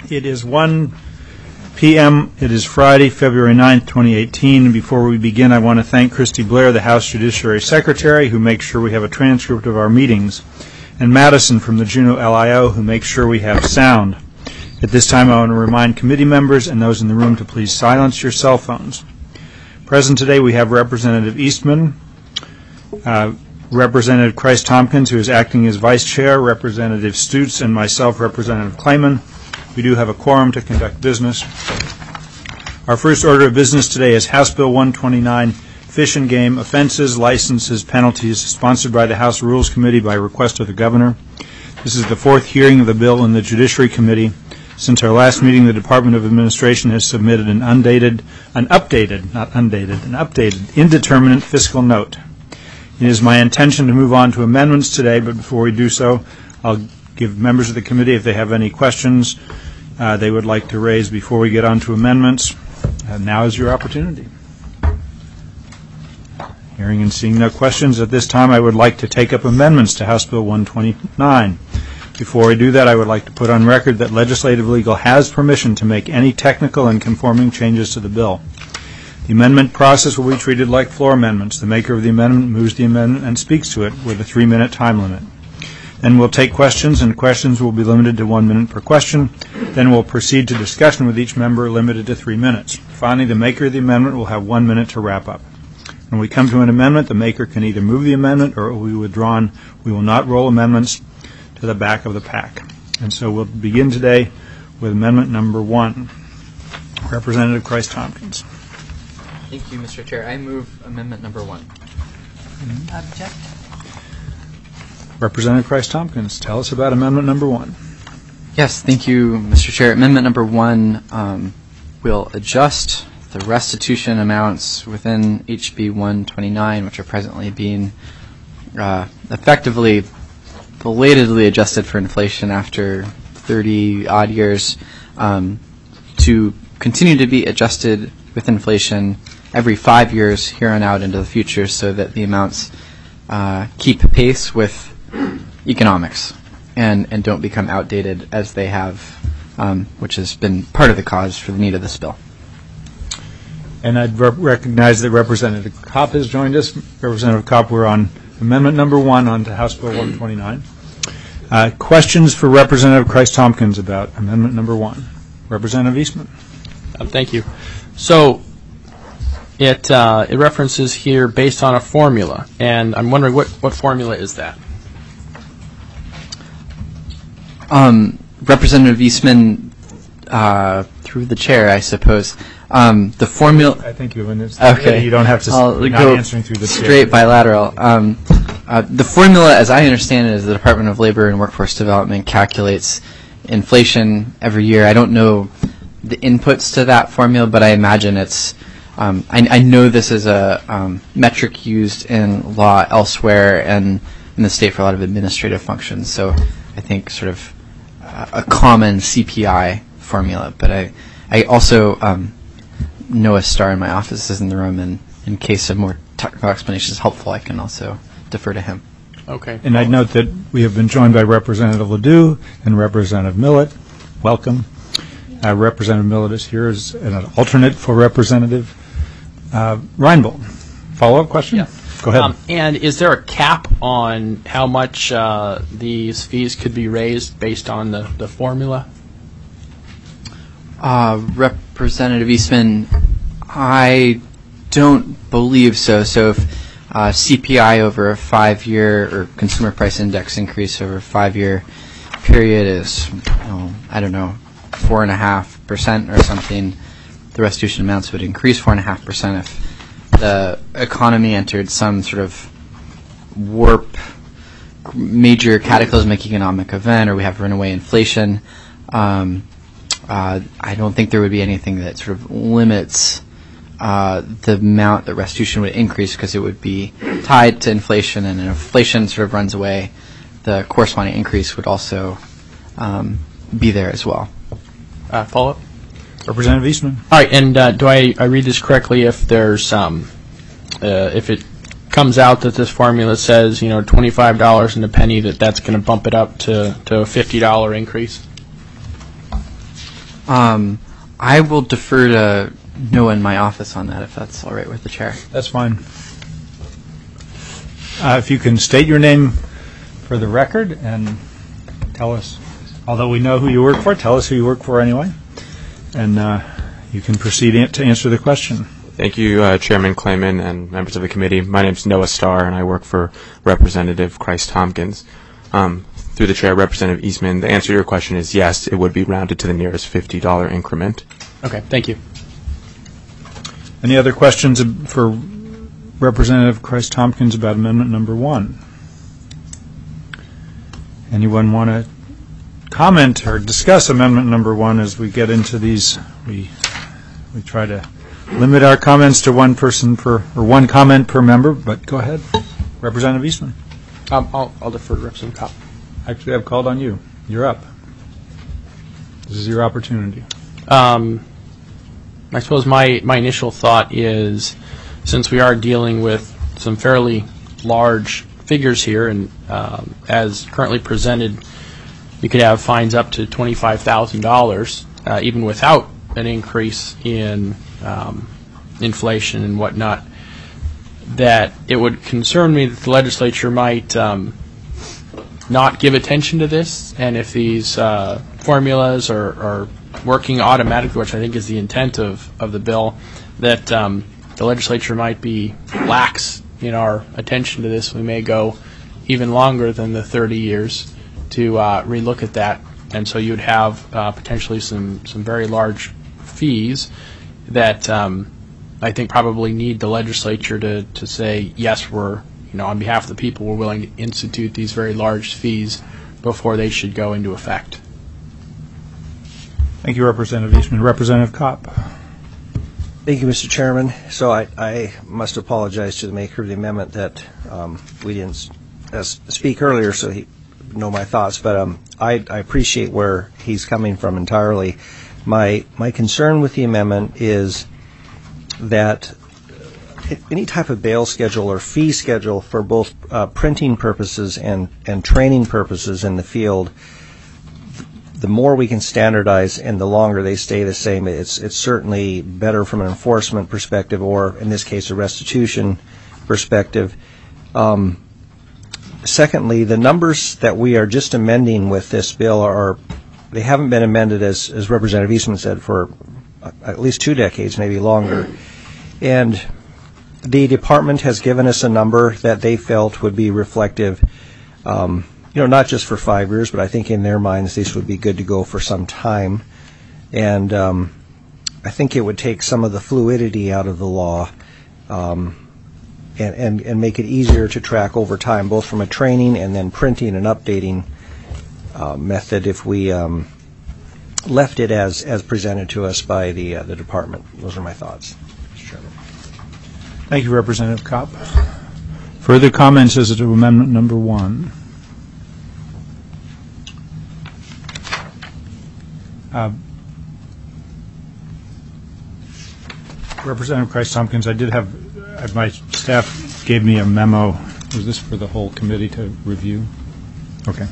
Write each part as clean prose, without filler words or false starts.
It is 1 p.m. It is Friday, February 9th, 2018. And before we begin, I want to thank Christy Blair, the House Judiciary Secretary, who makes sure we have a transcript of our meetings, and Madison from the Juneau LIO, who makes sure we have sound. At this time, I want to remind committee members and those in the room to please silence your cell phones. Present today, we have Representative Eastman, Representative Christ-Tompkins, who is acting as Vice Chair, Representative Stutz, and myself, Representative Clayman. We do have a quorum to conduct business. Our first order of business today is House Bill 129, Fish and Game Offenses, Licenses, Penalties, sponsored by the House Rules Committee by request of the Governor. This is the fourth hearing of the bill in the Judiciary Committee. Since our last meeting, the Department of Administration has submitted an updated, indeterminate fiscal note. It is my intention to move on to amendments today, but before we do so, I'll give members of the committee, if they have any questions they would like to raise before we get on to amendments. Now is your opportunity. Hearing and seeing no questions at this time, I would like to take up amendments to House Bill 129. Before I do that, I would like to put on record that Legislative Legal has permission to make any technical and conforming changes to the bill. The amendment process will be treated like floor amendments. The maker of the amendment moves the amendment and speaks to it with a 3-minute time limit. Then we'll take questions, and questions will be limited to 1 minute per question. Then we'll proceed to discussion with each member limited to 3 minutes. Finally, the maker of the amendment will have 1 minute to wrap up. When we come to an amendment, the maker can either move the amendment or it will be withdrawn. We will not roll amendments to the back of the pack. And so we'll begin today with amendment number 1. Representative Christ-Tompkins. Thank you, Mr. Chair. I move amendment number 1. Object. Representative Christ-Tompkins, tell us about amendment number 1. Yes, thank you, Mr. Chair. Amendment number 1 will adjust the restitution amounts within HB 129, which are presently being effectively belatedly adjusted for inflation after 30-odd years, to continue to be adjusted with inflation every 5 years here on out into the future, so that the amounts keep pace with economics and don't become outdated as they have, which has been part of the cause for the need of this bill. And I'd recognize that Representative Kopp has joined us. Representative Kopp, we're on amendment number 1 on to House Bill 129. Questions for Representative Christ-Tompkins about amendment number 1? Representative Eastman. Thank you. So it references here based on a formula, and I'm wondering what formula is that? Representative Eastman, through the chair, I suppose. The formula. I think you okay. You don't have to. You're not answering through the chair. Straight bilateral. The formula, as I understand it, is the Department of Labor and Workforce Development calculates inflation every year. I don't know the inputs to that formula, but I imagine it's. I know this is a metric used in law elsewhere and in the state for a lot of administrative functions. So I think sort of a common CPI formula. But I also Noah Starr in my office is in the room, and in case a more technical explanation is helpful, I can also defer to him. Okay. And I'd note that we have been joined by Representative Ledoux and Representative Millett. Welcome. Representative Millett is here as an alternate for Representative Reinbold. Follow-up question? Yeah. Go ahead. And is there a cap on how much these fees could be raised based on the formula? Representative Eastman, I don't believe so. So if CPI over a 5-year or consumer price index increase over a 5-year period is, I don't know, 4.5% or something, the restitution amounts would increase 4.5% if the economy entered some sort of warp, major cataclysmic economic event, or we have runaway inflation. I don't think there would be anything that sort of limits the amount that restitution would increase, because it would be tied to inflation, and if inflation sort of runs away, the corresponding increase would also be there as well. Follow-up? Representative Eastman. All right, and do I read this correctly? If there's if it comes out that this formula says $25 and a penny, that's going to bump it up to a $50 increase? I will defer to Noah in my office on that, if that's all right with the chair. That's fine. If you can state your name for the record and tell us, although we know who you work for, tell us who you work for anyway, and you can proceed to answer the question. Thank you, Chairman Clayman and members of the committee. My name is Noah Starr, and I work for Representative Christ Tompkins. Through the chair, Representative Eastman, the answer to your question is yes, it would be rounded to the nearest $50 increment. Okay, thank you. Any other questions for Representative Christ Tompkins about amendment number 1? Anyone want to comment or discuss amendment number 1 as we get into these? We try to limit our comments to one comment per member, but go ahead. Representative Eastman. I'll defer to Representative Kopp. Actually, I've called on you. You're up. This is your opportunity. I suppose my initial thought is, since we are dealing with some fairly large figures here, and as currently presented, you could have fines up to $25,000, even without an increase in inflation and whatnot, that it would concern me that the legislature might not give attention to this, and if these formulas are working automatically, which I think is the intent of the bill, that the legislature might be lax in our attention to this. We may go even longer than the 30 years to relook at that, and so you'd have potentially some very large fees that I think probably need the legislature to say, yes, we're, on behalf of the people, we're willing to institute these very large fees before they should go into effect. Thank you, Representative Eastman. Representative Kopp. Thank you, Mr. Chairman. So I must apologize to the maker of the amendment that we didn't speak earlier, so he know my thoughts. But I appreciate where he's coming from entirely. My concern with the amendment is that any type of bail schedule or fee schedule for both printing purposes and training purposes in the field, the more we can standardize and the longer they stay the same, it's certainly better from an enforcement perspective, or in this case a restitution perspective. Secondly, the numbers that we are just amending with this bill they haven't been amended, as Representative Eastman said, for at least 2 decades, maybe longer. And the department has given us a number that they felt would be reflective, not just for 5 years, but I think in their minds these would be good to go for some time. And I think it would take some of the fluidity out of the law and make it easier to track over time, both from a training and then printing and updating method if we left it as presented to us by the department. Those are my thoughts, Mr. Chairman. Thank you, Representative Kopp. Further comments as to amendment number 1? Representative Christ Tompkins, I did have, my staff gave me a memo. Was this for the whole committee to review? Okay.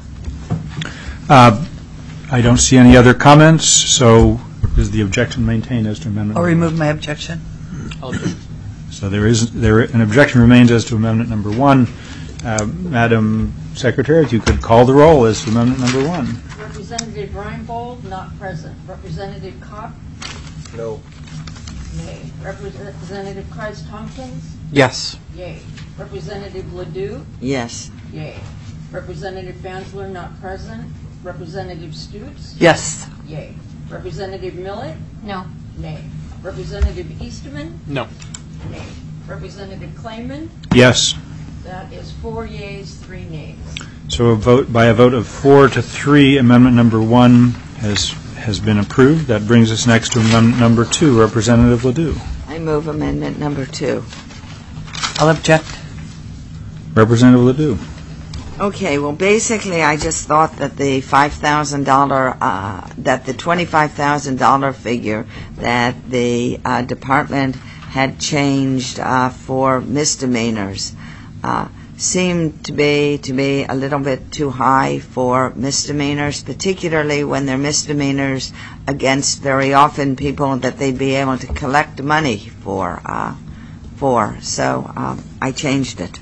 I don't see any other comments, so is the objection maintained as to amendment? I'll remove my objection. So an objection remains as to amendment number 1. Madam Secretary, if you could call the roll as to amendment number 1. Representative Reinbold, not present. Representative Kopp? No. Nay. Representative Christ Tompkins? Yes. Yay. Representative Ledoux? Yes. Yay. Representative Fansler, not present. Representative Stutes? Yes. Yay. Representative Millett? No. Nay. Representative Eastman? No. Nay. Representative Clayman? Yes. That is 4 yeas, 3 nays. So by a vote of 4 to 3, amendment number 1 has been approved. That brings us next to amendment number 2. Representative Ledoux. I move amendment number 2. I'll object. Representative Ledoux. Okay, well, basically, I just thought that the $5,000, that the $25,000 figure that the department had changed for misdemeanors seem to be a little bit too high for misdemeanors, particularly when they're misdemeanors against very often people that they'd be able to collect money for. So I changed it.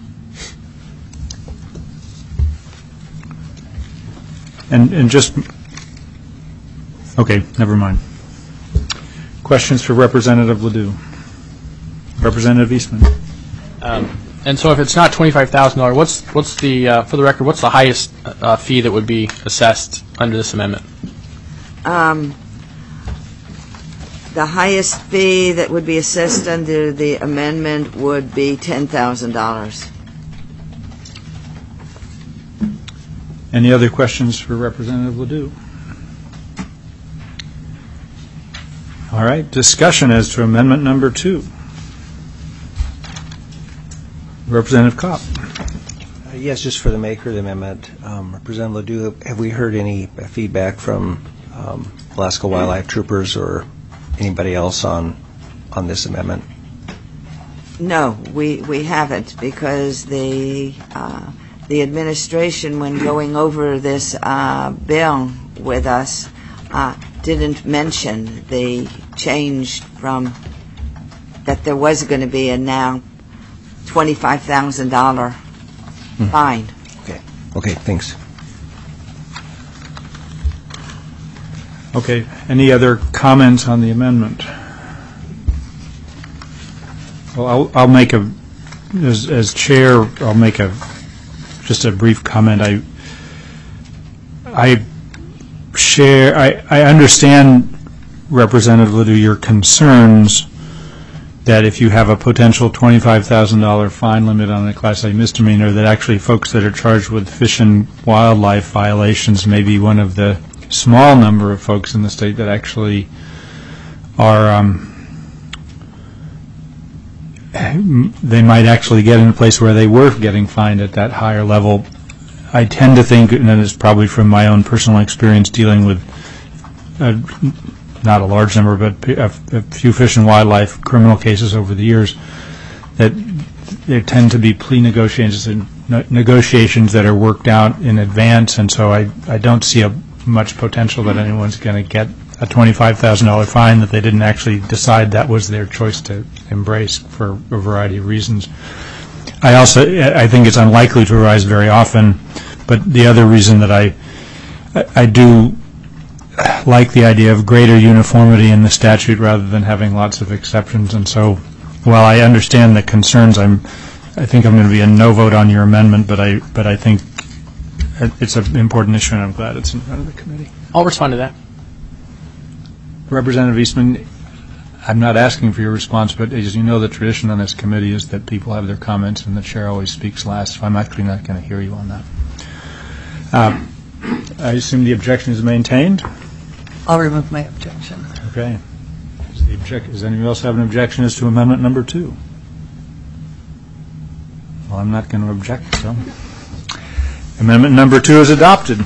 And just, okay, never mind. Questions for Representative Ledoux? Representative Eastman? And so if it's not $25,000, what's the, for the record, what's the highest fee that would be assessed under this amendment? The highest fee that would be assessed under the amendment would be $10,000. Any other questions for Representative Ledoux? All right, discussion as to amendment number 2. Representative Kopp. Yes, just for the maker of the amendment, Representative Ledoux, have we heard any feedback from Alaska Wildlife Troopers or anybody else on this amendment? No, we haven't, because the administration, when going over this bill with us, didn't mention the change from that there was going to be a now $25,000 fine. Okay, thanks. Okay, any other comments on the amendment? Well, I'll make as chair, I'll make just a brief comment. I understand, Representative Ledoux, your concerns that if you have a potential $25,000 fine limit on a Class A misdemeanor, that actually folks that are charged with fish and wildlife violations may be one of the small number of folks in the state that actually are, they might actually get in a place where they were getting fined at that higher level. I tend to think, and it's probably from my own personal experience dealing with not a large number, but a few fish and wildlife criminal cases over the years, that there tend to be plea negotiations that are worked out in advance, and so I don't see much potential that anyone's going to get a $25,000 fine that they didn't actually decide that was their choice to embrace for a variety of reasons. I think it's unlikely to arise very often, but the other reason that I do like the idea of greater uniformity in the statute rather than having lots of exceptions, and so while I understand the concerns, I think I'm going to be a no vote on your amendment, but I think it's an important issue, and I'm glad it's in front of the committee. I'll respond to that. Representative Eastman, I'm not asking for your response, but as you know, the tradition on this committee is that people have their comments and the chair always speaks last, so I'm actually not going to hear you on that. I assume the objection is maintained? I'll remove my objection. Okay. Does anyone else have an objection as to amendment number 2? Well, I'm not going to object, so. Amendment number 2 is adopted.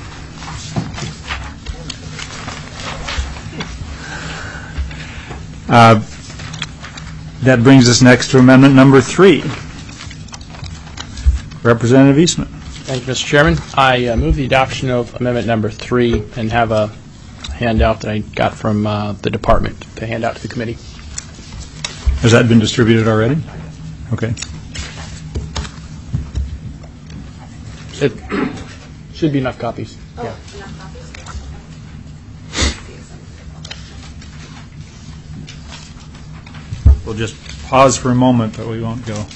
That brings us next to amendment number 3. Representative Eastman. Thank you, Mr. Chairman. I move the adoption of amendment number 3 and have a handout that I got from the department to hand out to the committee. Has that been distributed already? Okay. It should be enough copies. Oh, Yeah. enough copies? We'll just pause for a moment, but we won't go.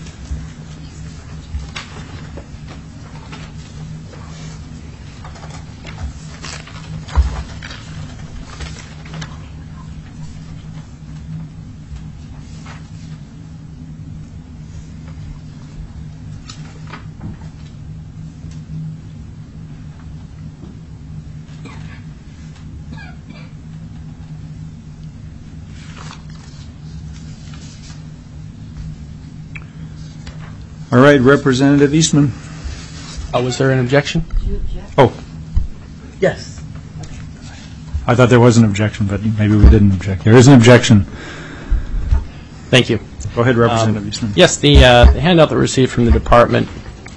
All right, Representative Eastman. Was there an objection? Oh, Yes. I thought there was an objection, but maybe we didn't object. There is an objection. Thank you. Go ahead, Representative Eastman. Yes, the handout that we received from the department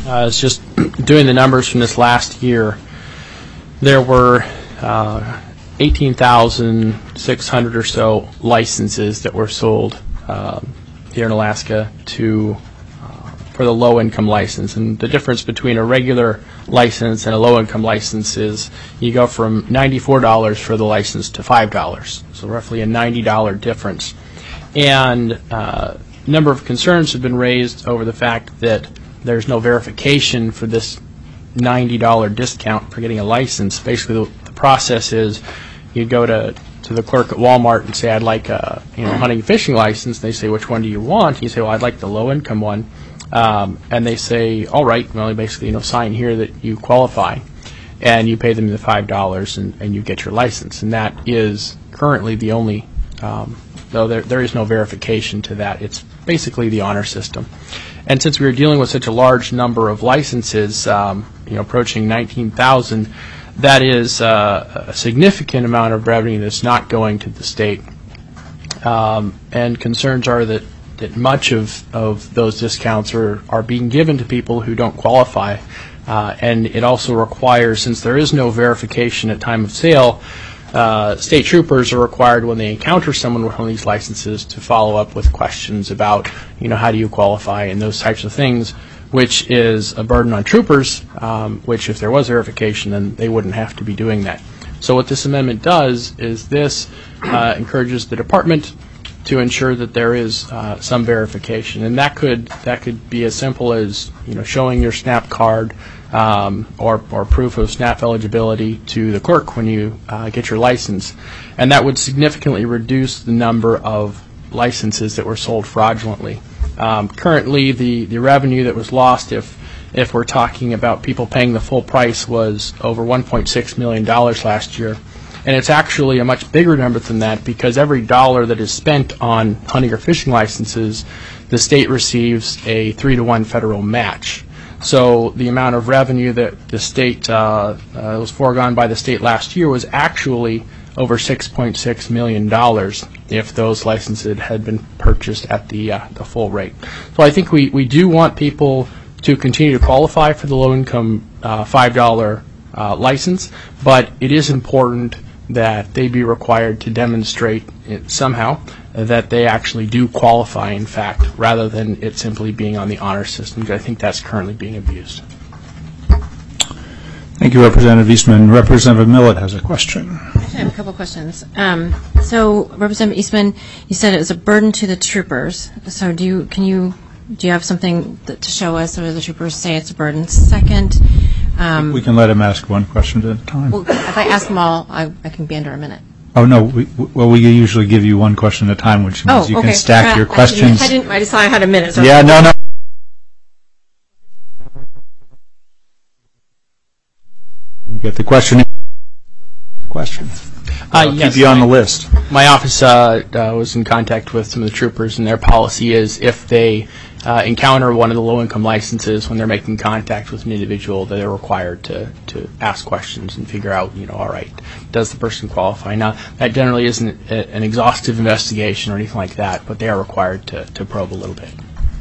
It's just doing the numbers from this last year. There were 18,600 or so licenses that were sold here in Alaska for the low-income license. And the difference between a regular license and a low-income license is you go from $94 for the license to $5, so roughly a $90 difference. And a number of concerns have been raised over the fact that there's no verification for this $90 discount for getting a license. Basically, the process is you go to the clerk at Walmart and say, I'd like a hunting and fishing license. They say, which one do you want? And you say, well, I'd like the low-income one. And they say, all right, well, basically, sign here that you qualify. And you pay them the $5 and you get your license. And that is currently the only, though there is no verification to that. It's basically the honor system. And since we were dealing with such a large number of licenses, approaching 19,000, that is a significant amount of revenue that's not going to the state. And concerns are that much of those discounts are being given to people who don't qualify. And it also requires, since there is no verification at time of sale, state troopers are required when they encounter someone with one of these licenses to follow up with questions about, how do you qualify and those types of things, which is a burden on troopers, which if there was verification, then they wouldn't have to be doing that. So what this amendment does is this encourages the department to ensure that there is some verification, and that could be as simple as showing your SNAP card or proof of SNAP eligibility to the clerk when you get your license, and that would significantly reduce the number of licenses that were sold fraudulently. Currently, the revenue that was lost, if we're talking about people paying the full price, was over $1.6 million last year. And it's actually a much bigger number than that, because every dollar that is spent on hunting or fishing licenses, the state receives a 3-to-1 federal match. So the amount of revenue that the state was foregone by the state last year was actually over $6.6 million if those licenses had been purchased at the full rate. So I think we do want people to continue to qualify for the low-income $5 license, but it is important that they be required to demonstrate somehow that they actually do qualify, in fact, rather than it simply being on the honor system. I think that's currently being abused. Thank you, Representative Eastman. Representative Millett has a question. I have a couple questions. So, Representative Eastman, you said it was a burden to the troopers. So, do you have something to show us where the troopers say it's a burden? Second, we can let him ask one question at a time. Well, if I ask them all, I can be under a minute. Oh, no. We usually give you one question at a time, which means you can stack your questions. I just thought I had a minute. So yeah, no. You get the question. I'll yes, keep you on the list. My office was in contact with some of the troopers, and their policy is if they encounter one of the low-income licenses when they're making contact with an individual, that they're required to ask questions and figure out, all right, does the person qualify? Now, that generally isn't an exhaustive investigation or anything like that, but they are required to probe a little bit.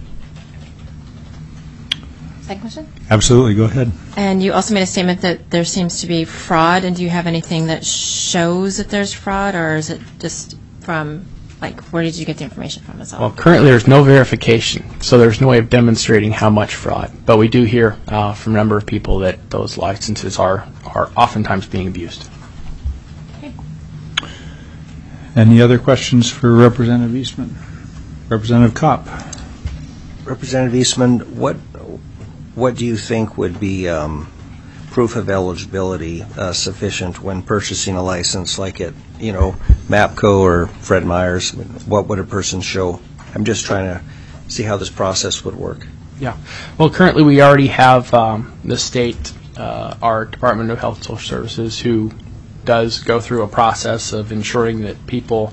Second question? Absolutely. Go ahead. And you also made a statement that there seems to be fraud, and do you have anything that shows that there's fraud, or is it just from, where did you get the information from? Well, currently there's no verification, so there's no way of demonstrating how much fraud. But we do hear from a number of people that those licenses are oftentimes being abused. Okay. Any other questions for Representative Eastman? Representative Kopp. Representative Eastman, what do you think would be proof of eligibility sufficient when purchasing a license like at, MAPCO or Fred Meyer's? What would a person show? I'm just trying to see how this process would work. Yeah. Well, currently we already have the state, our Department of Health and Social Services, who does go through a process of ensuring that people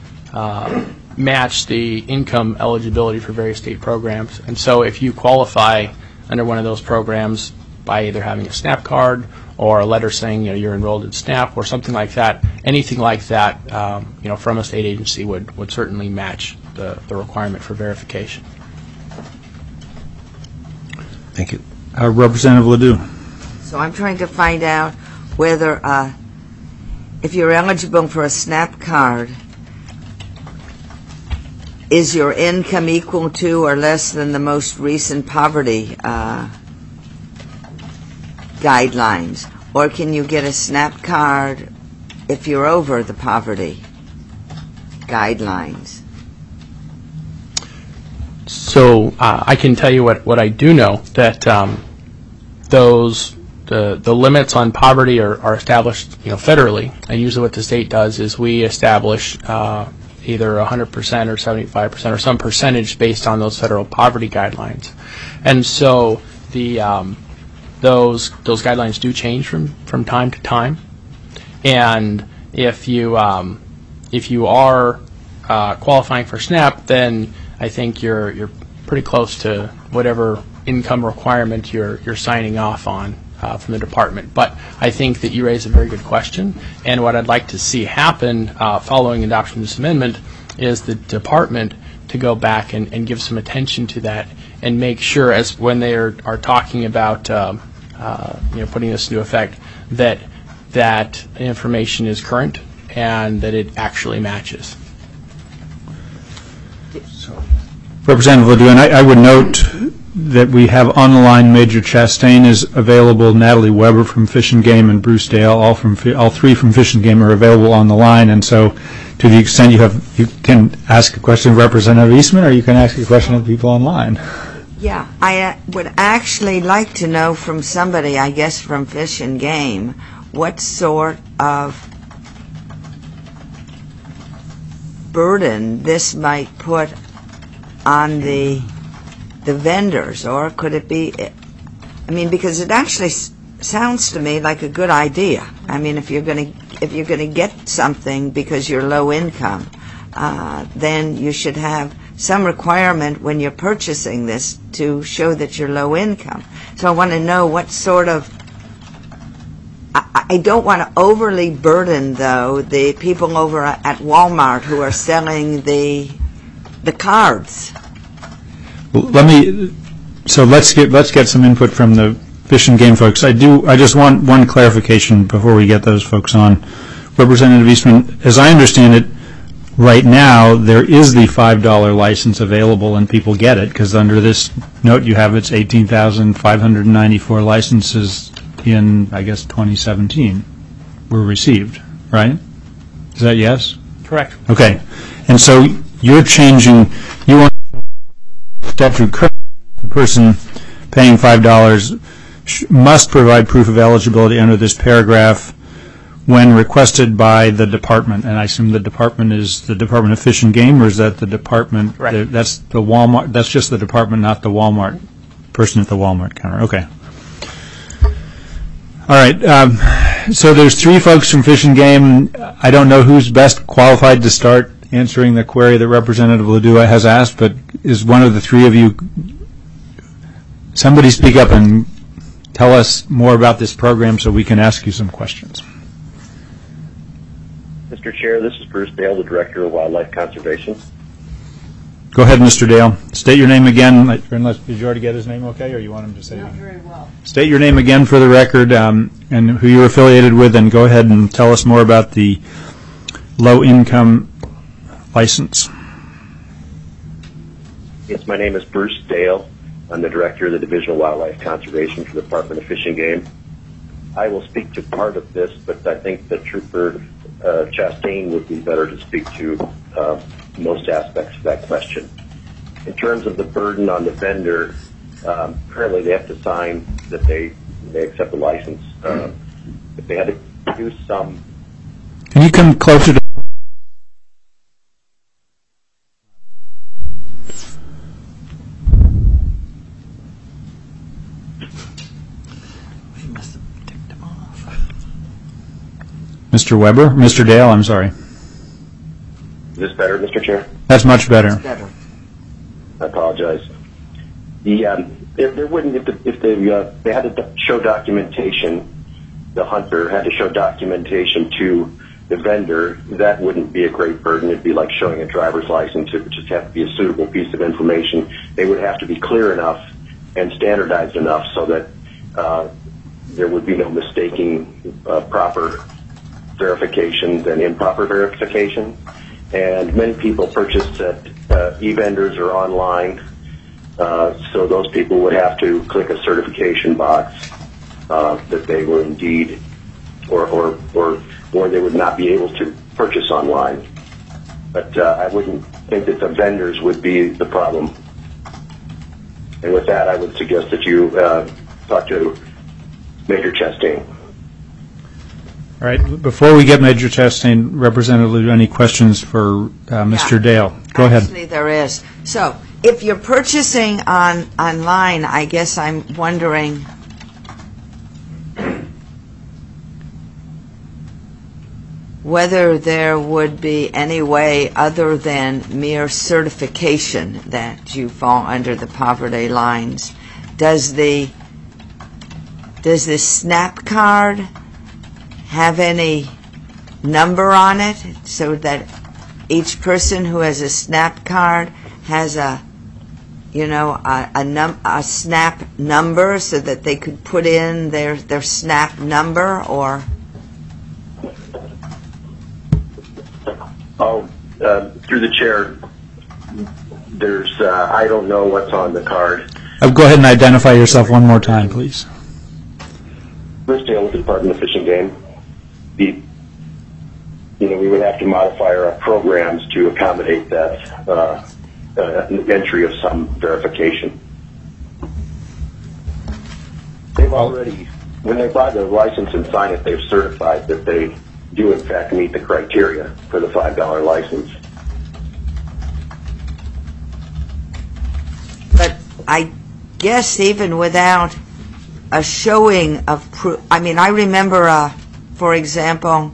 match the income eligibility for various state programs. And so if you qualify under one of those programs by either having a SNAP card or a letter saying you're enrolled in SNAP or something like that, anything like that from a state agency would certainly match the requirement for verification. Thank you. Representative Ledoux. So I'm trying to find out whether, if you're eligible for a SNAP card, is your income equal to or less than the most recent poverty guidelines? Or can you get a SNAP card if you're over the poverty guidelines? So I can tell you what I do know, that the limits on poverty are established federally, and usually what the state does is we establish either 100% or 75% or some percentage based on those federal poverty guidelines. And so those guidelines do change from time to time. And if you are qualifying for SNAP, then I think you're pretty close to whatever income requirement you're signing off on from the department. But I think that you raise a very good question, and what I'd like to see happen following adoption of this amendment is the department to go back and give some attention to that and make sure, as when they are talking about putting this into effect, that information is current and that it actually matches. Representative Ledoux, and I would note that we have on the line Major Chastain is available, Natalie Weber from Fish and Game, and Bruce Dale, all three from Fish and Game, are available on the line. And so, to the extent you can ask a question of Representative Eastman, or you can ask a question of people online. Yeah, I would actually like to know from somebody, I guess from Fish and Game, what sort of burden this might put on the vendors, or could it be, I mean, because it actually sounds to me like a good idea. I mean, if you're going to get something because you're low income, then you should have some requirement when you're purchasing this to show that you're low income. So I want to know what sort of, I don't want to overly burden, though, the people over at Walmart who are selling the cards. Let's get some input from the Fish and Game folks. I just want one clarification before we get those folks on. Representative Eastman, as I understand it, right now there is the $5 license available and people get it, because under this note you have it's 18,594 licenses in, I guess, 2017 were received, right? Is that yes? Correct. Okay. And so you're changing, you want statute, the person paying $5 must provide proof of eligibility under this paragraph when requested by the department. And I assume the department is the Department of Fish and Game, or is that the department? Right. That's the Walmart. That's just the department, not the Walmart person at the Walmart counter. Okay. All right. So there's three folks from Fish and Game. I don't know who's best qualified to start answering the query that Representative Ledoux has asked, but is one of the three of you, somebody speak up and tell us more about this program so we can ask you some questions. Mr. Chair, this is Bruce Dale, the Director of Wildlife Conservation. Go ahead, Mr. Dale. State your name again. Unless, did you already get his name okay, or you want him to say it? Not very well. State your name again for the record, and who you're affiliated with, and go ahead and tell us more about the low-income license. Yes, my name is Bruce Dale. I'm the Director of the Division of Wildlife Conservation for the Department of Fish and Game. I will speak to part of this, but I think that Trooper Chastain would be better to speak to most aspects of that question. In terms of the burden on the vendor, currently they have to sign that they accept the license. If they had to produce some... Can you come closer to... We must have ticked him off. Mr. Weber? Mr. Dale, I'm sorry. Is this better, Mr. Chair? That's much better. Better. I apologize. There wouldn't, if they had to show documentation, the hunter had to show documentation to the vendor, that wouldn't be a great burden. It'd be like showing a driver's license. It would just have to be a suitable piece of information. They would have to be clear enough and standardized enough so that there would be no mistaking proper verifications and improper verifications. And many people purchase at e-vendors or online, so those people would have to click a certification box that they were indeed, or they would not be able to purchase online. But I wouldn't think that the vendors would be the problem. And with that, I would suggest that you talk to Major Chastain. All right. Before we get Major Chastain, Representative, any questions for Mr. Dale? Go ahead. Actually, there is. So, if you're purchasing online, I guess I'm wondering, whether there would be any way other than mere certification that you fall under the poverty lines. Does the SNAP card have any number on it so that each person who has a SNAP card has a SNAP number so that they could put in their SNAP number? Or through the chair, there's I don't know what's on the card. Go ahead and identify yourself one more time, please. Bruce Dale with the Department of Fish and Game. We would have to modify our programs to accommodate that entry of some verification. They've already, when they buy the license and sign it, they've certified that they do in fact meet the criteria for the $5 license. But I guess even without a showing of proof, I remember, for example,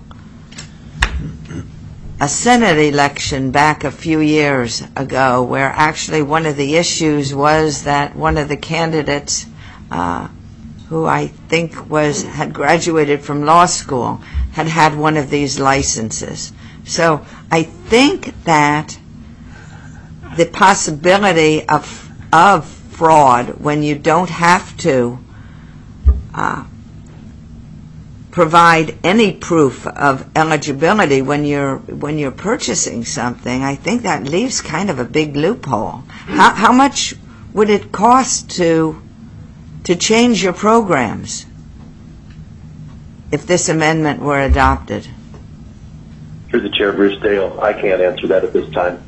a Senate election back a few years ago where actually one of the issues was that one of the candidates, who I think had graduated from law school, had one of these licenses. So I think that the possibility of fraud when you don't have to provide any proof of eligibility when you're purchasing something, I think that leaves kind of a big loophole. How much would it cost to change your programs if this amendment were adopted? Through the chair, Bruce Dale, I can't answer that at this time.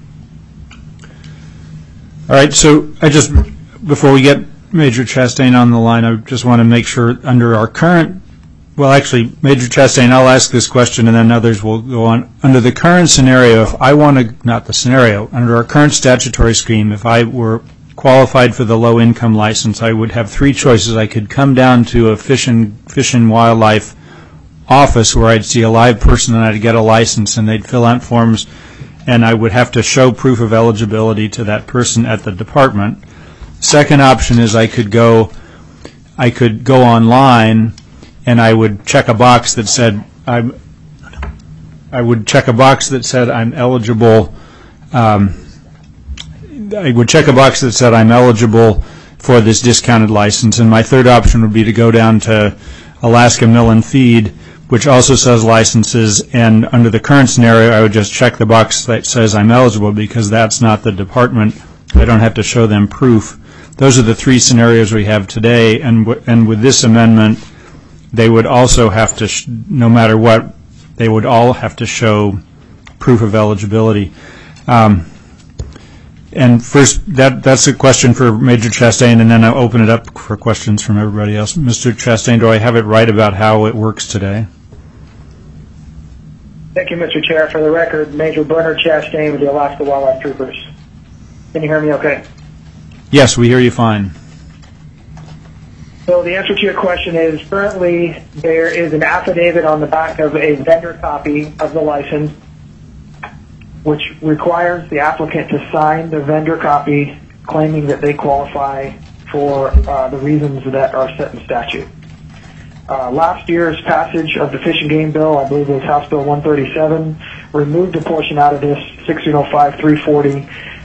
All right, so before we get Major Chastain on the line, I just want to make sure under our current, Major Chastain, I'll ask this question and then others will go on. Under the current scenario, under our current statutory scheme, if I were qualified for the low-income license, I would have three choices. I could come down to a fish and wildlife office where I'd see a live person and I'd get a license and they'd fill out forms and I would have to show proof of eligibility to that person at the department. Second option is I could go online and I would check a box that said I'm eligible. I would check a box that said I'm eligible for this discounted license, and my third option would be to go down to Alaska Mill and Feed, which also says licenses, and under the current scenario, I would just check the box that says I'm eligible because that's not the department. I don't have to show them proof. Those are the three scenarios we have today, and with this amendment, they would also have to, no matter what, they would all have to show proof of eligibility. And first, that's a question for Major Chastain, and then I'll open it up for questions from everybody else. Mr. Chastain, do I have it right about how it works today? Thank you, Mr. Chair. For the record, Major Bernard Chastain with the Alaska Wildlife Troopers. Can you hear me okay? Yes, we hear you fine. So the answer to your question is currently there is an affidavit on the back of a vendor copy of the license which requires the applicant to sign the vendor copy claiming that they qualify for the reasons that are set in statute. Last year's passage of the Fish and Game Bill, I believe it was House Bill 137, removed a portion out of this, 1605-340,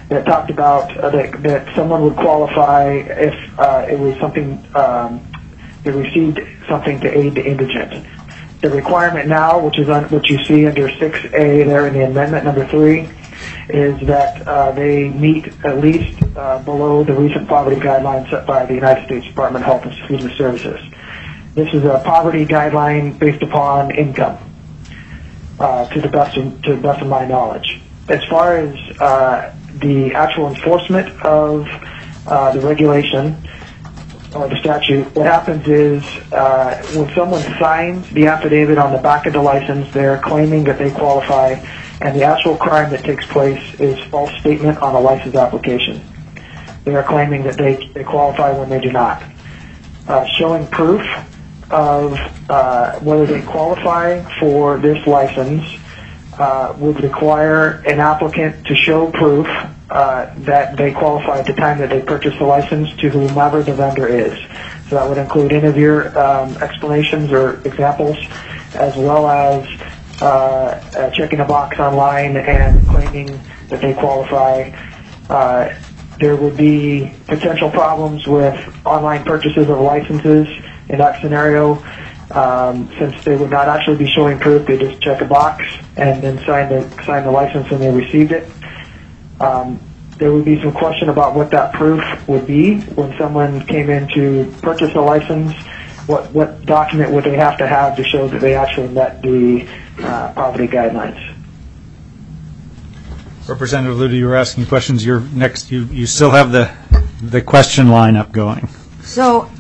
that talked about that someone would qualify if it was something they received something to aid the indigent. The requirement now, which you see under 6A there in the amendment number 3, is that they meet at least below the recent poverty guidelines set by the United States Department of Health and Human Services. This is a poverty guideline based upon income, to the best of my knowledge. As far as the actual enforcement of the regulation or the statute, what happens is when someone signs the affidavit on the back of the license, they're claiming that they qualify, and the actual crime that takes place is false statement on a license application. They are claiming that they qualify when they do not. Showing proof of whether they qualify for this license would require an applicant to show proof that they qualify at the time that they purchased the license to whomever the vendor is. So that would include any of your explanations or examples, as well as checking a box online and claiming that they qualify. There would be potential problems with online purchases of licenses in that scenario, since they would not actually be showing proof. They just check a box and then sign the license when they received it. There would be some question about what that proof would be when someone came in to purchase a license. What document would they have to show that they actually met the poverty guidelines? Representative Luda, you were asking questions. You're next. You still have the question lineup going. So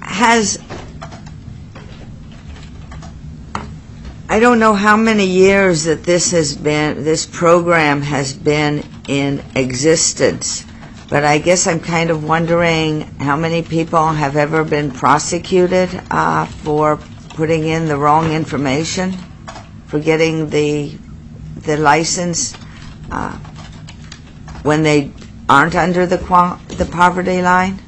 I don't know how many years that this program has been in existence, but I guess I'm kind of wondering how many people have ever been prosecuted for putting in the wrong information, for getting the license when they aren't under the poverty line?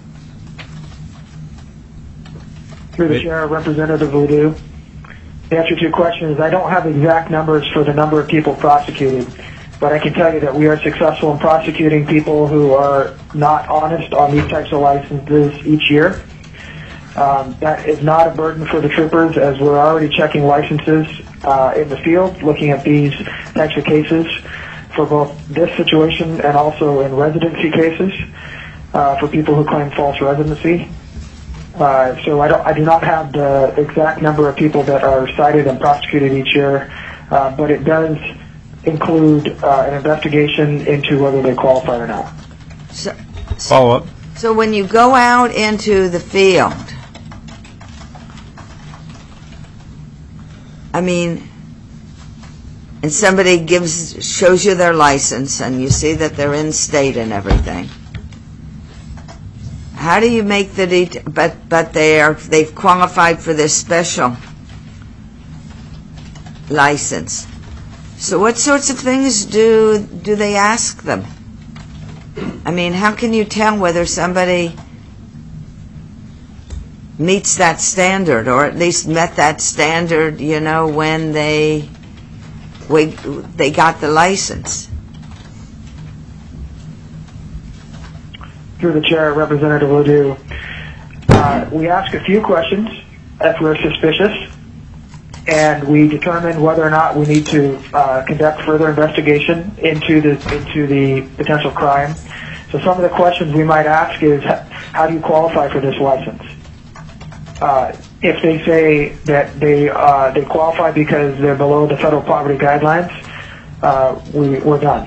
Through the chair, Representative Voodoo. The answer to your question is I don't have exact numbers for the number of people prosecuted, but I can tell you that we are successful in prosecuting people who are not honest on these types of licenses each year. That is not a burden for the troopers, as we're already checking licenses in the field, looking at these types of cases for both this situation and also in residency cases for people who claim false residency. So I do not have the exact number of people that are cited and prosecuted each year, but it does include an investigation into whether they qualify or not. Follow up. So when you go out into the field, and somebody shows you their license and you see that they're in state and everything, how do you make but they've qualified for this special license? So what sorts of things do they ask them? How can you tell whether somebody meets that standard, or at least met that standard, when they got the license? Through the chair, Representative Ledoux, we ask a few questions if we're suspicious, and we determine whether or not we need to conduct further investigation into the potential crime. So some of the questions we might ask is, how do you qualify for this license? If they say that they qualify because they're below the federal poverty guidelines, we're done.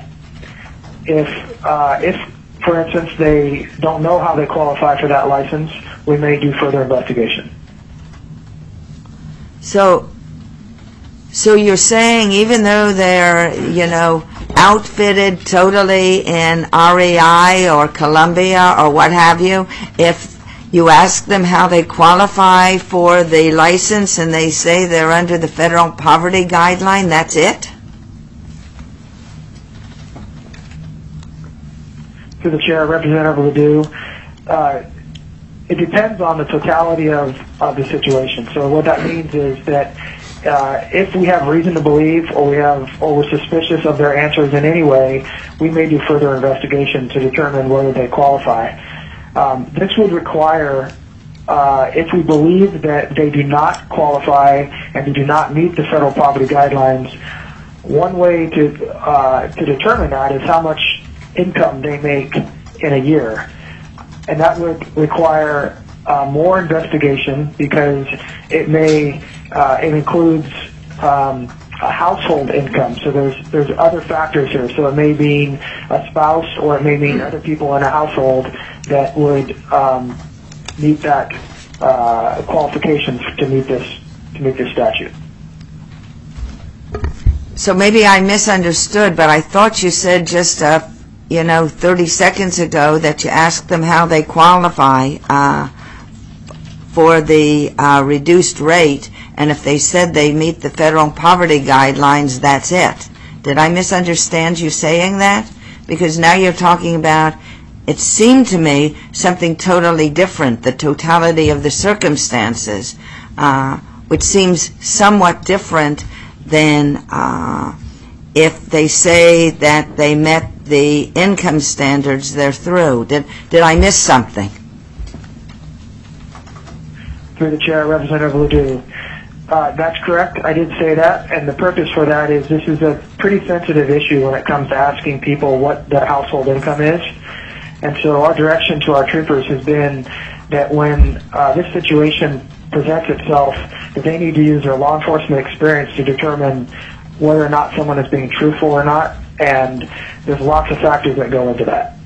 If for instance, they don't know how they qualify for that license, we may do further investigation. So you're saying even though they're, outfitted totally in REI or Columbia or what have you, if you ask them how they qualify for the license and they say they're under the federal poverty guideline, that's it? To the chair, Representative Ledoux, it depends on the totality of the situation. So what that means is that if we have reason to believe or we're suspicious of their answers in any way, we may do further investigation to determine whether they qualify. This would require, if we believe that they do not qualify and they do not meet the federal poverty guidelines, one way to determine that is how much income they make in a year. And that would require more investigation because it includes a household income. So there's other factors here. So it may mean a spouse or it may mean other people in a household that would meet that qualifications to meet this statute. So maybe I misunderstood, but I thought you said just 30 seconds ago that you asked them how they qualify for the reduced rate, and if they said they meet the federal poverty guidelines, that's it. Did I misunderstand you saying that? Because now you're talking about, it seemed to me, something totally different, the totality of the circumstances, which seems somewhat different than if they say that they met the income standards, they're through. Did I miss something? Through the chair, Representative Ledoux. That's correct. I did say that, and the purpose for that is this is a pretty sensitive issue when it comes to asking people what their household income is. And so our direction to our troopers has been that when this situation presents itself, that they need to use their law enforcement experience to determine whether or not someone is being truthful or not, and there's lots of factors that go into that.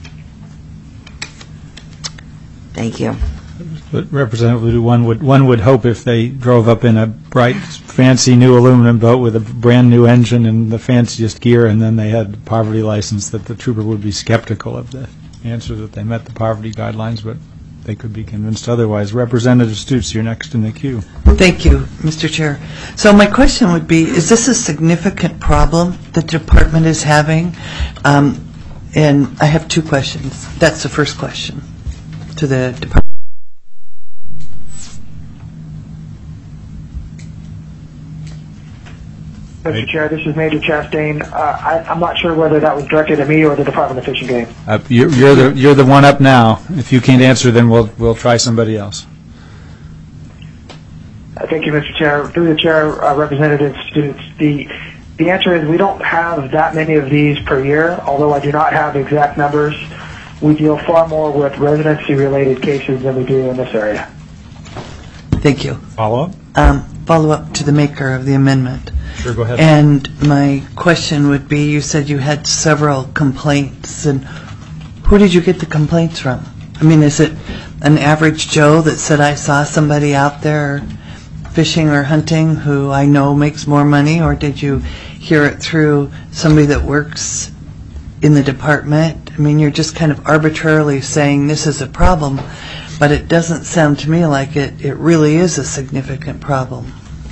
Thank you. But Representative Ledoux, one would hope if they drove up in a bright, fancy new aluminum boat with a brand new engine and the fanciest gear, and then they had a poverty license, that the trooper would be skeptical of the answer that they met the poverty guidelines, but they could be convinced otherwise. Representative Stutes, you're next in the queue. Thank you, Mr. Chair. So my question would be, is this a significant problem the department is having? And I have two questions. That's the first question to the department. Mr. Chair, this is Major Chastain. I'm not sure whether that was directed at me or the Department of Fish and Game. You're the one up now. If you can't answer, then we'll try somebody else. Thank you, Mr. Chair. Through the chair, Representative Stutes, the answer is we don't have that many of these per year, although I do not have exact numbers. We deal far more with residency-related cases than we do in this area. Thank you. Follow-up? Follow-up to the maker of the amendment. Sure, go ahead. And my question would be, you said you had several complaints, and who did you get the complaints from? I mean, is it an average Joe that said, I saw somebody out there fishing or hunting who I know makes more money, or did you hear it through somebody that works in the department? I mean, you're just kind of arbitrarily saying this is a problem, but it doesn't sound to me like it really is a significant problem.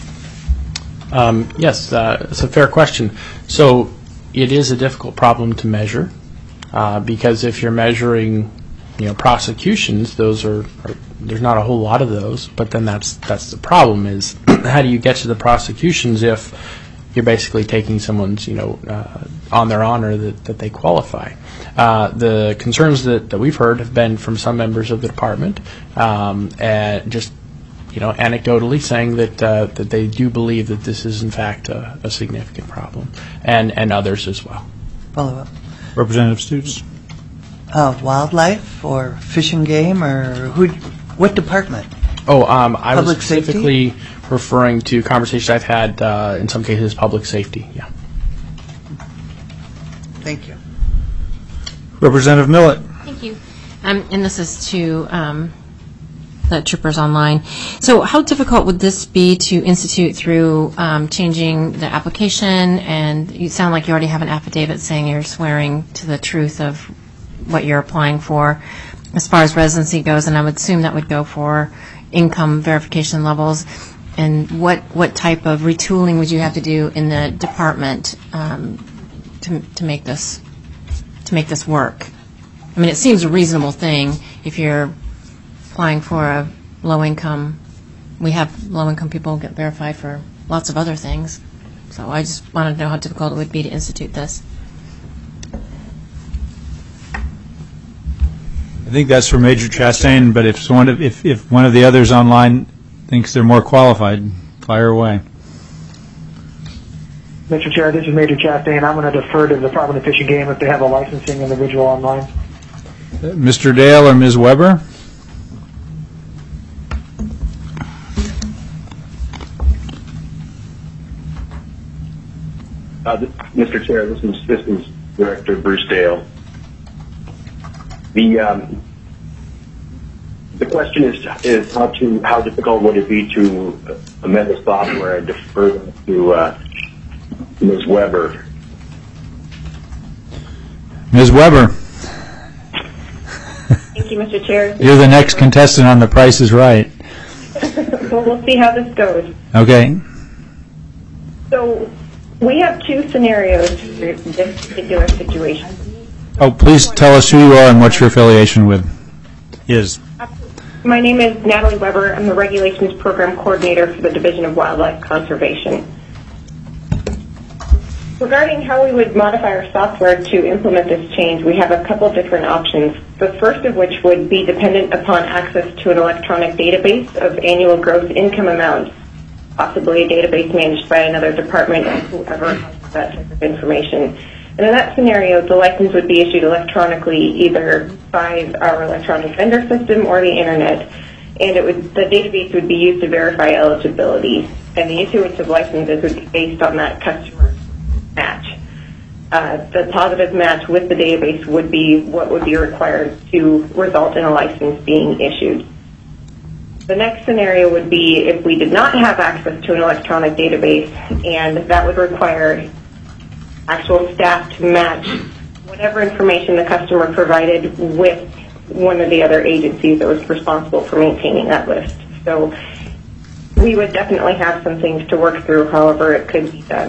Yes, it's a fair question. So it is a difficult problem to measure because if you're measuring, prosecutions, there's not a whole lot of those. But then that's the problem is how do you get to the prosecutions if you're basically taking someone's on their honor that they qualify. The concerns that we've heard have been from some members of the department, and just anecdotally saying that they do believe that this is in fact a significant problem, and others as well. Follow up. Representative Stutes. Wildlife or Fish and Game or what department? I was Public specifically safety? referring to conversations I've had in some cases public safety. Yeah. Thank you. Representative Millett. Thank you. And this is to the troopers online. So how difficult would this be to institute through changing the application? And you sound like you already have an affidavit saying you're swearing to the truth of what you're applying for as far as residency goes, and I would assume that would go for income verification levels. And what type of retooling would you have to do in the department to make this work? I mean, it seems a reasonable thing if you're applying for a low income. We have low income people get verified for lots of other things. So I just wanted to know how difficult it would be to institute this. I think that's for Major Chastain, but if one of the others online thinks they're more qualified, fire away. Mr. Chair, this is Major Chastain. I'm going to defer to the Department of Fish and Game if they have a licensing individual online. Mr. Dale or Ms. Weber? Mr. Chair, this is Director Bruce Dale. The question is how difficult would it be to amend the software? I defer to Ms. Weber. Ms. Weber, Thank you, Mr. Chair. you're the next contestant on The Price is Right. Well, we'll see how this goes. Okay. So we have two scenarios for this particular situation. Oh, please tell us who you are and what your affiliation with is. My name is Natalie Weber. I'm the Regulations Program Coordinator for the Division of Wildlife Conservation. Regarding how we would modify our software to implement this change, we have a couple different options. The first of which would be dependent upon access to an electronic database of annual gross income amounts, possibly a database managed by another department or whoever has that type of information. And in that scenario, the license would be issued electronically either by our electronic vendor system or the internet, and the database would be used to verify eligibility. And the issuance of licenses would be based on that customer match. The positive match with the database would be what would be required to result in a license being issued. The next scenario would be if we did not have access to an electronic database, and that would require actual staff to match whatever information the customer provided with one of the other agencies that was responsible for maintaining that list. So we would definitely have some things to work through, however it could be done.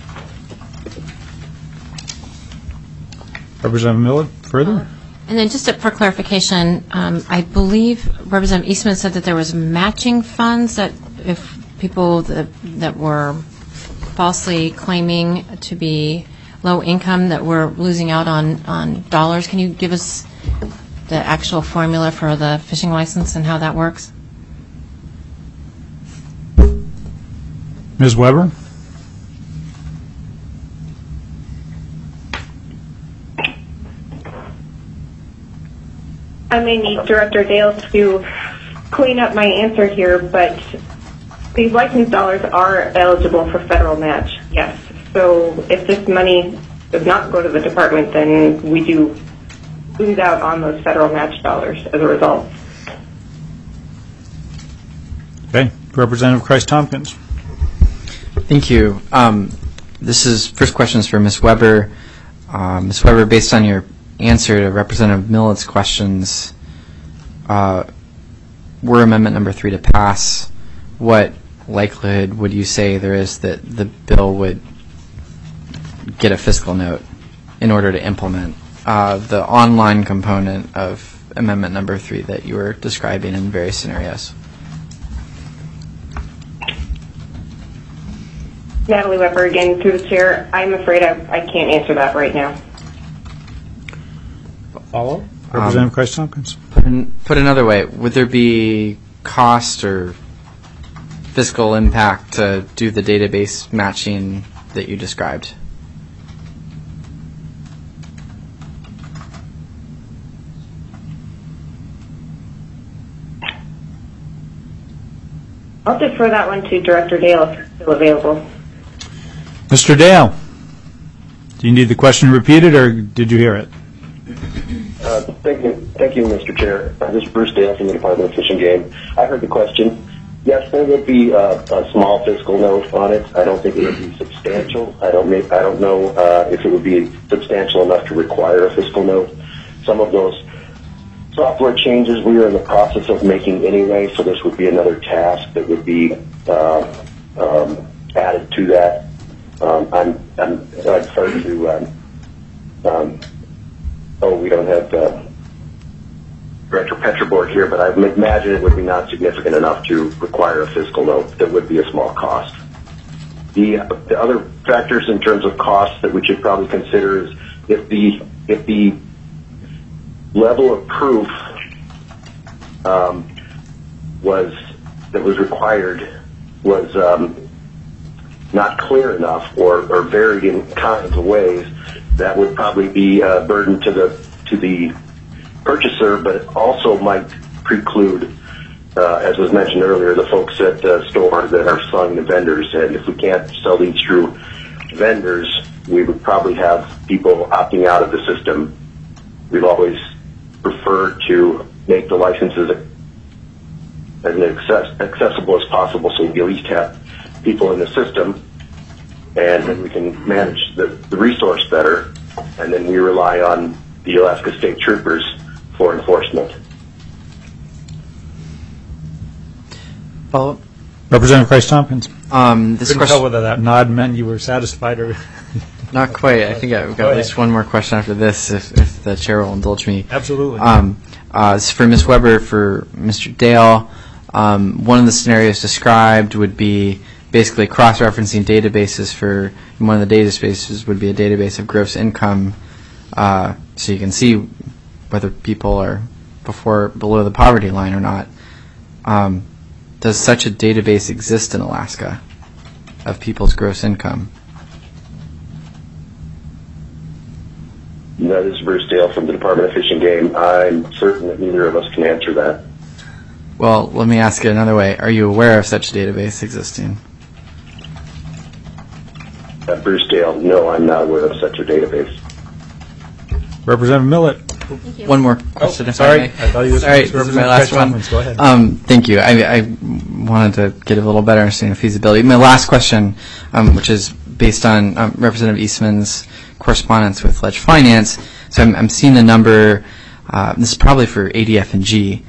Representative Miller, further? And then just for clarification, I believe Representative Eastman said that there was matching funds that if people that were falsely claiming to be low income that were losing out on dollars. Can you give us the actual formula for the fishing license and how that works? Ms. Weber? I may need Director Dale to clean up my answer here, but these license dollars are eligible for federal match, yes. So if this money does not go to the department, then we do lose out on those federal match dollars as a result. Okay. Representative Christ-Tompkins. Thank you. This is first questions for Ms. Weber. Ms. Weber, based on your answer to Representative Millett's questions, were Amendment Number 3 to pass, what likelihood would you say there is that the bill would get a fiscal note in order to implement the online component of Amendment Number 3 that you were describing in various scenarios? Natalie Weber again, through the chair. I'm afraid I can't answer that right now. Follow? Representative Christ-Tompkins. Put another way, would there be cost or fiscal impact to do the database matching that you described? I'll defer that one to Director Dale if it's still available. Mr. Dale, do you need the question repeated, or did you hear it? Thank you, Mr. Chair. This is Bruce Dale from the Department of Fish and Game. I heard the question. Yes, there would be a small fiscal note on it. I don't think it would be substantial. I don't know if it would be substantial enough to require a fiscal note. Some of those software changes we are in the process of making anyway, so this would be another task that would be added to that. I'd start to, we don't have Director Petroborg here, but I imagine it would be not significant enough to require a fiscal note. There would be a small cost. The other factors in terms of costs that we should probably consider is if the level of proof that was required was not clear enough or varied in kinds of ways, that would probably be a burden to the purchaser, but it also might preclude, as was mentioned earlier, the folks at the store that are selling to vendors. And if we can't sell these through vendors, we would probably have people opting out of the system. We've always preferred to make the licenses as accessible as possible, so we at least have people in the system, and then we can manage the resource better, and then we rely on the Alaska State Troopers for enforcement. Follow-up? Representative Price Tompkins. This Couldn't question, tell whether that nod meant you were satisfied or... not quite. I think I've got at least one more question after this, if the chair will indulge me. Absolutely. This is for Ms. Weber, for Mr. Dale. One of the scenarios described would be basically cross-referencing databases for, and one of the databases would be a database of gross income, so you can see whether people are below the poverty line or not. Does such a database exist in Alaska of people's gross income? That is Bruce Dale from the Department of Fish and Game. I'm certain that neither of us can answer that. Well, let me ask it another way. Are you aware of such a database existing? Bruce Dale, no, I'm not aware of such a database. Representative Millett. One more question, if sorry. I may. I thought you were Sorry, this is my last one. Go ahead. Thank you. I wanted to get a little better understanding of feasibility. My last question, which is based on Representative Eastman's correspondence with Ledge Finance. So I'm seeing the number, this is probably for ADF and G,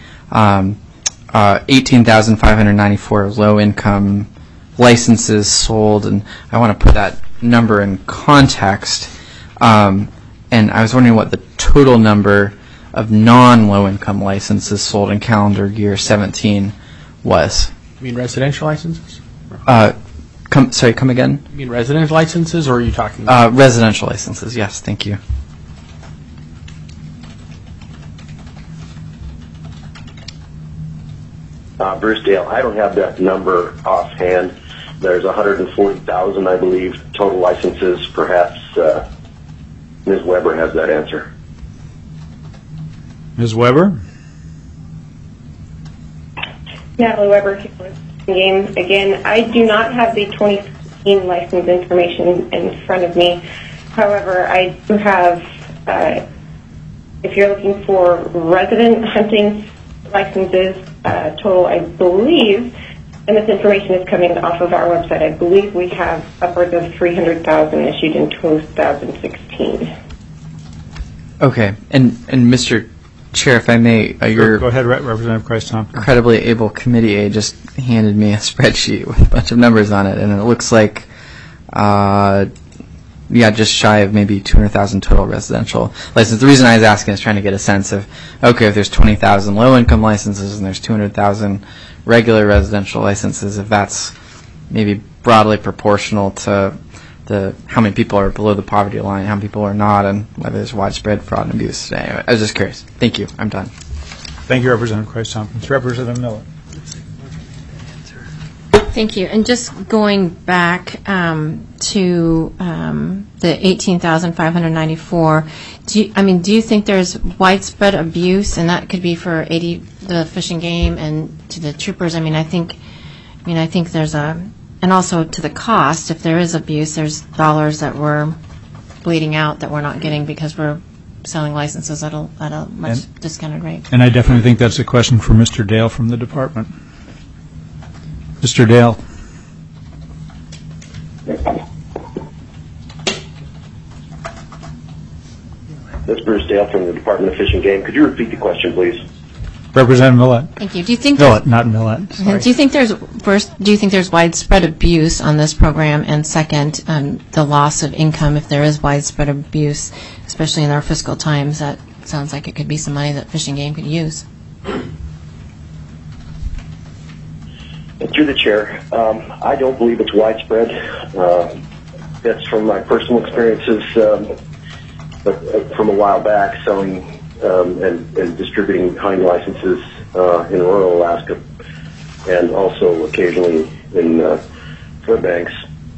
18,594 low-income licenses sold, and I want to put that number in context. And I was wondering what the total number of non-low-income licenses sold in calendar year 17 was. You mean residential licenses? Come again? You mean residential licenses, or are you talking? Residential licenses, yes, thank you. Bruce Dale, I don't have that number offhand. There's 140,000, I believe, total licenses. Perhaps Ms. Weber has that answer. Ms. Weber? Natalie Weber, Game. Again, I do not have the 2015 license information in front of me. However, I do have, if you're looking for resident hunting licenses, total, I believe, and this information is coming off of our website, I believe we have upwards of 300,000 issued in 2016. Okay, and Mr. Chair, if I may, your go ahead, Representative Christ-Thompson. Incredibly able committee aide just handed me a spreadsheet with a bunch of numbers on it, and it looks like, just shy of maybe 200,000 total residential licenses. The reason I was asking is trying to get a sense of, okay, if there's 20,000 low-income licenses and there's 200,000 regular residential licenses, if that's maybe broadly proportional to how many people are below the poverty line, how many people are not, and whether there's widespread fraud and abuse. Anyway, I was just curious. Thank you. I'm done. Thank you, Representative Christ-Thompson. Representative Miller. Thank you. And just going back to the 18,594, do you think there's widespread abuse, and that could be for the Fish and Game and to the troopers? I think there's and also to the cost. If there is abuse, there's dollars that we're bleeding out that we're not getting because we're selling licenses at a much discounted rate. And I definitely think that's a question for Mr. Dale from the department. Mr. Dale. This is Bruce Dale from the Department of Fish and Game. Could you repeat the question, please? Representative Millett. Thank you. Do you think Millett, not Millett. Sorry. Do you think there's widespread abuse on this program? And second, the loss of income, if there is widespread abuse, especially in our fiscal times, that sounds like it could be some money that Fish and Game could use. Through Through the chair, I don't believe it's widespread. That's from my personal experiences, but from a while back, selling and distributing hunting licenses in rural Alaska, and also occasionally in Fairbanks.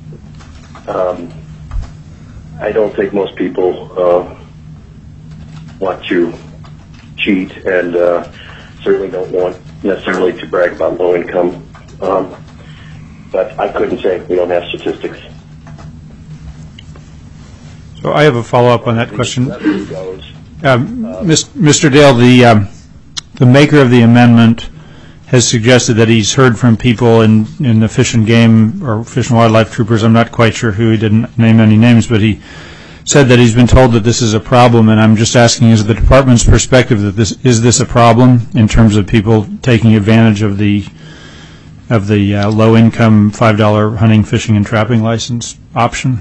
I don't think most people want to cheat, and certainly don't want necessarily to brag about low income. But I couldn't say. We don't have statistics. So I have a follow-up on that question. Mr. Dale, the maker of the amendment has suggested that he's heard from people in the Fish and Game or Fish and Wildlife Troopers. I'm not quite sure who. He didn't name any names, but he said that he's been told that this is a problem, and I'm just asking, is the department's perspective that is this a problem in terms of people taking advantage of the low-income $5 hunting, fishing, and trapping license option?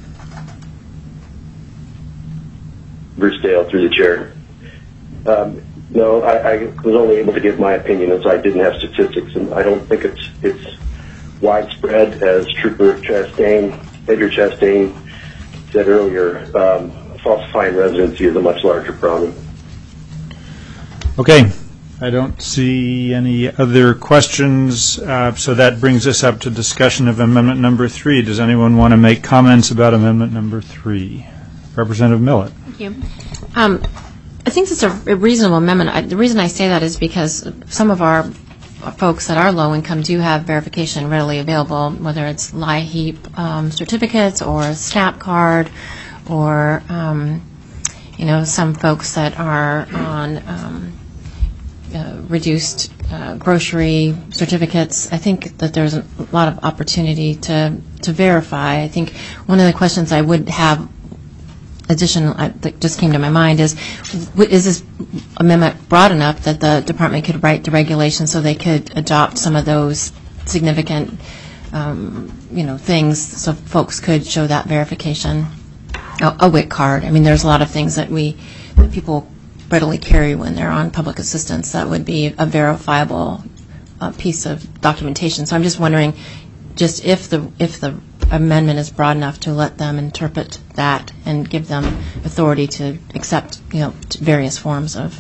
Bruce Dale, through the chair. No, I was only able to give my opinion as I didn't have statistics, and I don't think it's widespread, as Trooper Chastain, Major Chastain, said earlier. Falsifying residency is a much larger problem. Okay. I don't see any other questions, so that brings us up to discussion of Amendment Number 3. Does anyone want to make comments about Amendment Number 3? Representative Millett. Thank you. I think it's a reasonable amendment. The reason I say that is because some of our folks that are low income do have verification readily available, whether it's LIHEAP certificates or SNAP card, or some folks that are on reduced grocery certificates. I think that there's a lot of opportunity to verify. I think one of the questions I would have additional that just came to my mind is this amendment broad enough that the department could write the regulations so they could adopt some of those significant things so folks could show that verification? A WIC card. I mean, there's a lot of things that people readily carry when they're on public assistance that would be a verifiable piece of documentation. So I'm just wondering, just if the amendment is broad enough to let them interpret that and give them authority to accept, various forms of.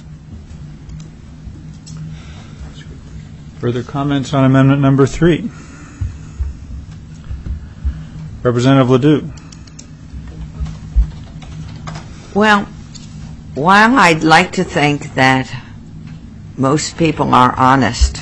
Further comments on Amendment Number 3? Representative Ledoux. Well, while I'd like to think that most people are honest,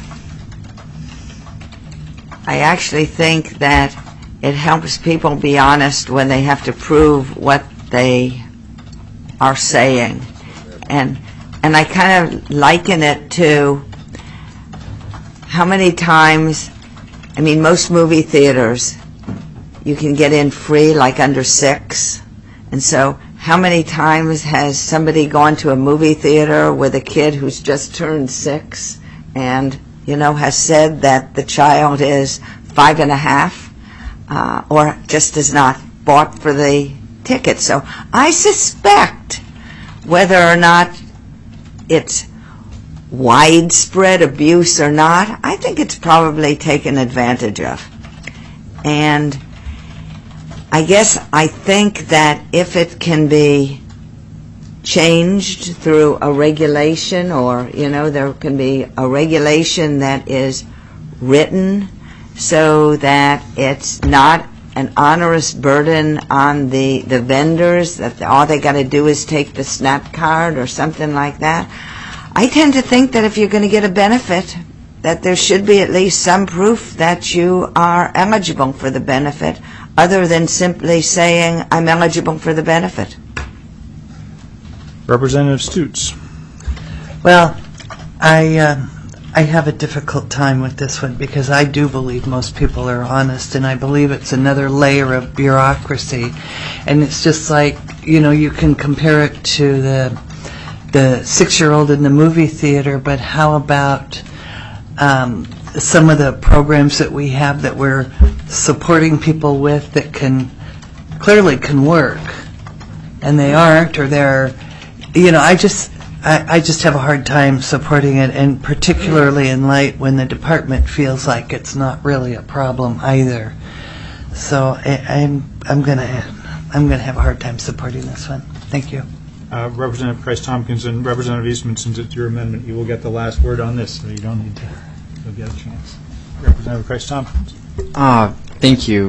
I actually think that it helps people be honest when they have to prove what they are saying. And I kind of liken it to how many times, most movie theaters, you can get in free, like under 6. And so how many times has somebody gone to a movie theater with a kid who's just turned 6 and, has said that the child is 5.5? Or just is not bought for the ticket. So I suspect whether or not it's widespread abuse or not, I think it's probably taken advantage of. And I think that if it can be changed through a regulation, or, there can be a regulation that is written so that it's not an onerous burden on the vendors, that all they got to do is take the SNAP card or something like that. I tend to think that if you're going to get a benefit, that there should be at least some proof that you are eligible for the benefit, other than simply saying, I'm eligible for the benefit. Representative Stutes. Well, I have a difficult time with this one because I do believe most people are honest, and I believe it's another layer of bureaucracy. And it's just like, you can compare it to the 6-year-old in the movie theater, but how about some of the programs that we have that we're supporting people with that clearly can work, and they aren't, or they're, I just have a hard time supporting it, and particularly in light when the department feels like it's not really a problem either. So I'm gonna have a hard time supporting this one. Thank you. Representative Christ-Tompkins and Representative Eastman, since it's your amendment, you will get the last word on this, so you don't need to. You'll get a chance. Representative Christ-Tompkins. Thank you.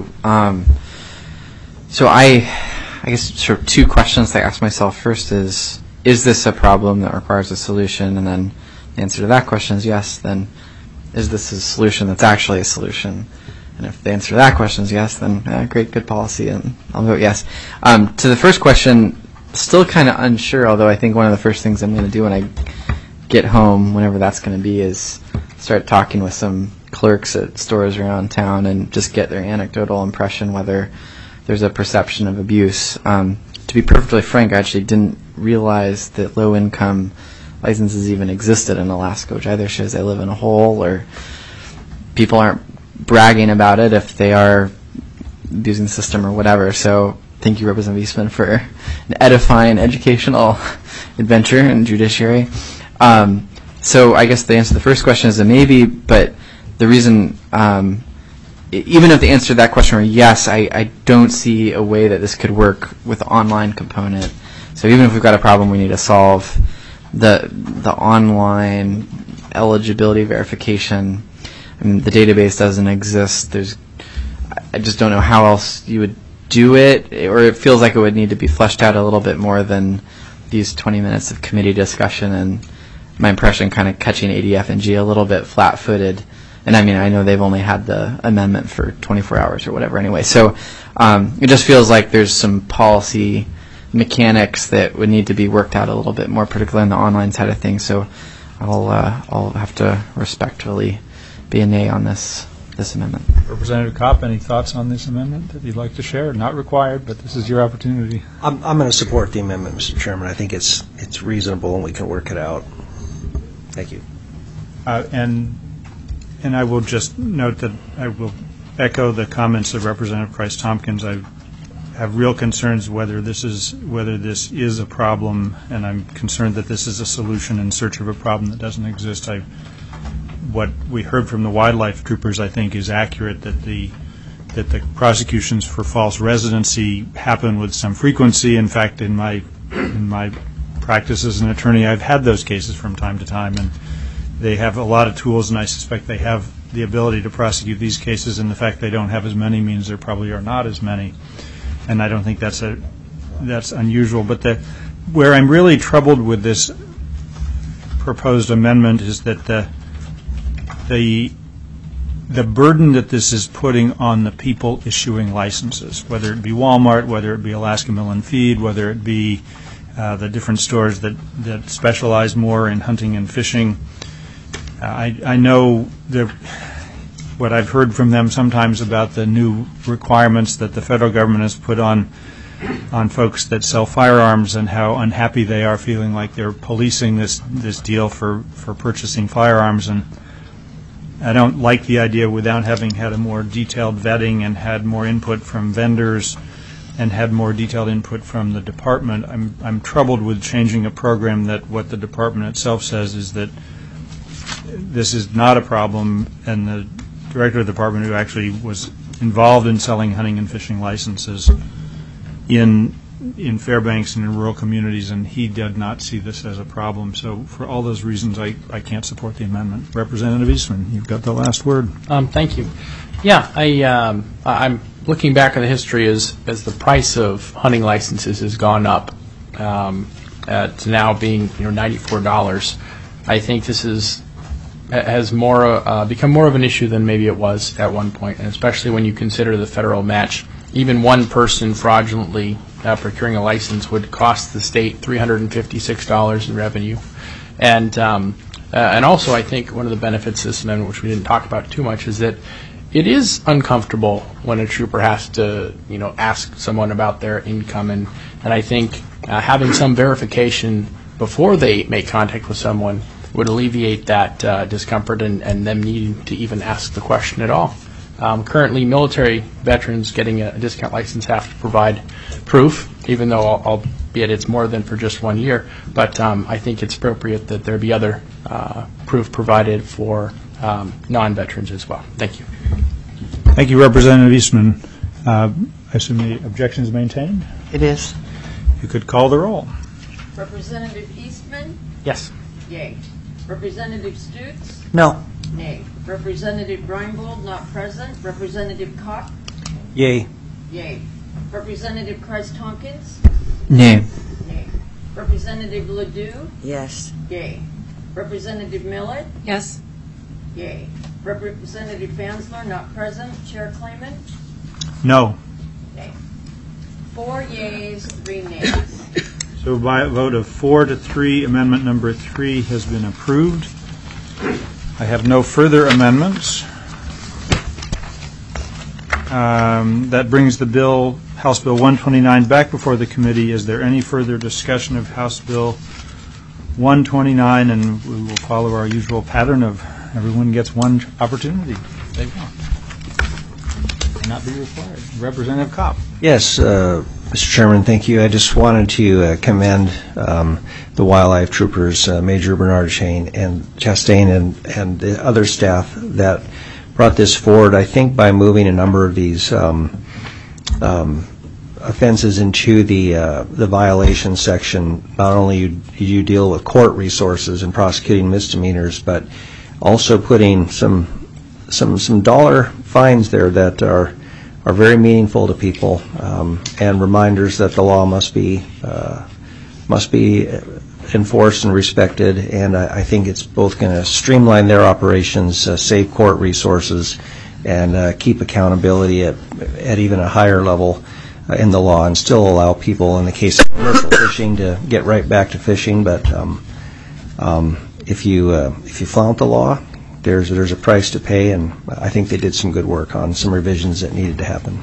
So I guess sort of two questions that I ask myself. First is this a problem that requires a solution? And then the answer to that question is yes. Then is this a solution that's actually a solution? And if the answer to that question is yes, then great, good policy, and I'll vote yes. To the first question, still kind of unsure, although I think one of the first things I'm going to do when I get home, whenever that's going to be, is start talking with some clerks at stores around town and just get their anecdotal impression whether there's a perception of abuse. To be perfectly frank, I actually didn't realize that low-income licenses even existed in Alaska, which either shows I live in a hole or people aren't bragging about it if they are abusing the system or whatever. So thank you, Representative Eastman, for an edifying educational adventure in judiciary. So I guess the answer to the first question is a maybe, but the reason, even if the answer to that question were yes, I don't see a way that this could work with the online component. So even if we've got a problem we need to solve, the online eligibility verification, I mean, the database doesn't exist. I just don't know how else you would do it, or it feels like it would need to be fleshed out a little bit more than these 20 minutes of committee discussion, and my impression kind of catching ADF and G a little bit flat-footed. And I mean, I know they've only had the amendment for 24 hours or whatever anyway. So it just feels like there's some policy mechanics that would need to be worked out a little bit more, particularly on the online side of things. So I'll have to respectfully be a nay on this amendment. Representative Kopp, any thoughts on this amendment that you'd like to share? Not required, but this is your opportunity. I'm going to support the amendment, Mr. Chairman. I think it's reasonable and we can work it out. Thank you. And I will just note that I will echo the comments of Representative Christ-Tompkins. I have real concerns whether this is a problem, and I'm concerned that this is a solution in search of a problem that doesn't exist. What we heard from the wildlife troopers, I think, is accurate, that the prosecutions for false residency happen with some frequency. In fact, in my practice as an attorney, I've had those cases from time to time, and they have a lot of tools, and I suspect they have the ability to prosecute these cases, and the fact they don't have as many means there probably are not as many. And I don't think that's unusual. But where I'm really troubled with this proposed amendment is that the burden that this is putting on the people issuing licenses, whether it be Walmart, whether it be Alaska Mill and Feed, whether it be the different stores that specialize more in hunting and fishing. I know what I've heard from them sometimes about the new requirements that the federal government has put on folks that sell firearms, and how unhappy they are, feeling like they're policing this deal for purchasing firearms. And I don't like the idea, without having had a more detailed vetting and had more input from vendors and had more detailed input from the department. I'm troubled with changing a program that what the department itself says is that this is not a problem, and the director of the department, who actually was involved in selling hunting and fishing licenses in Fairbanks and in rural communities, and he did not see this as a problem. So for all those reasons, I can't support the amendment. Representative Eastman, you've got the last word. Thank you. Yeah, I'm looking back at the history as the price of hunting licenses has gone up to now being $94. I think this has become more of an issue than maybe it was at one point, and especially when you consider the federal match. Even one person fraudulently procuring a license would cost the state $356 in revenue. And also, I think one of the benefits of this amendment, which we didn't talk about too much, is that it is uncomfortable when a trooper has to, ask someone about their income, and I think having some verification before they make contact with someone would alleviate that discomfort and them needing to even ask the question at all. Currently, military veterans getting a discount license have to provide proof, even though I'll albeit it's more than for just 1 year. But I think it's appropriate that there be other proof provided for non-veterans as well. Thank you. Thank you, Representative Eastman. I assume the objection is maintained? It is. You could call the roll. Representative Eastman? Yes. Yay. Representative Stutes? No. Nay. Representative Reinbold, not present. Representative Kopp? Yay. Yay. Representative Christ-Tompkins? Nay. Nay. Representative Ledoux? Yes. Yay. Representative Millett? Yes. Yay. Representative Fansler, not present. Chair Klayman? No. Nay. 4 yeas, 3 nays. So by a vote of 4 to 3, amendment number 3 has been approved. I have no further amendments. That brings the bill, House Bill 129, back before the committee. Is there any further discussion of House Bill 129? And we will follow our usual pattern of everyone gets one opportunity. They want. May not be required. Representative Kopp. Yes, Mr. Chairman, thank you. I just wanted to commend the wildlife troopers, Major Bernard Chastain and the other staff that brought this forward. I think by moving a number of these offenses into the violation section, not only do you deal with court resources and prosecuting misdemeanors, but also putting some dollar fines there that are very meaningful to people, and reminders that the law must be enforced and respected. And I think it's both going to streamline their operations, save court resources, and keep accountability at even a higher level in the law, and still allow people, in the case of commercial fishing, to get right back to fishing. But if you flout the law, there's a price to pay, and I think they did some good work on some revisions that needed to happen.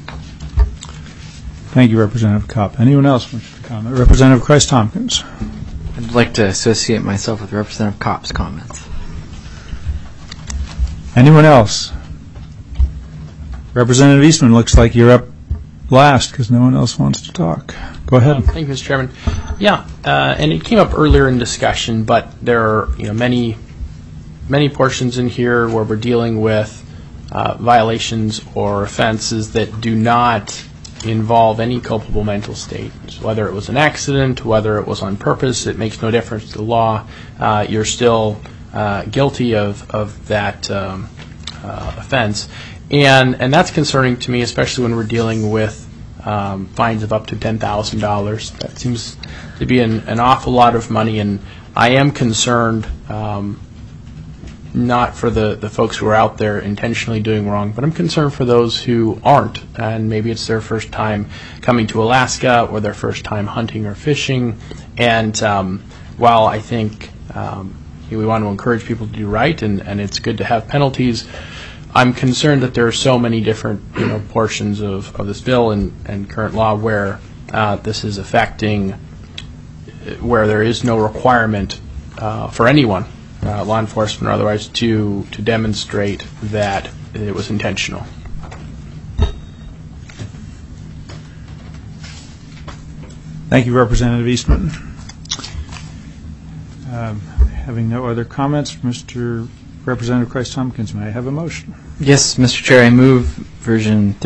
Thank you, Representative Kopp. Anyone else wish to comment? Representative Christ-Tompkins. I'd like to associate myself with Representative Kopp's comments. Anyone else? Representative Eastman, looks like you're up last because no one else wants to talk. Go ahead. Thank you, Mr. Chairman. Yeah, and it came up earlier in discussion, but there are many portions in here where we're dealing with violations or offenses that do not involve any culpable mental state. So whether it was an accident, whether it was on purpose, it makes no difference to the law. You're still guilty of that offense. And that's concerning to me, especially when we're dealing with fines of up to $10,000. That seems to be an awful lot of money, and I am concerned not for the folks who are out there intentionally doing wrong, but I'm concerned for those who aren't, and maybe it's their first time coming to Alaska or their first time hunting or fishing. And while I think we want to encourage people to do right, and it's good to have penalties, I'm concerned that there are so many different portions of this bill and current law where this is affecting, where there is no requirement for anyone, law enforcement or otherwise, to demonstrate that it was intentional. Thank you, Representative Eastman. Having no other comments, Mr. Representative Christ-Tompkins, may I have a motion? Yes, Mr. Chair, I move version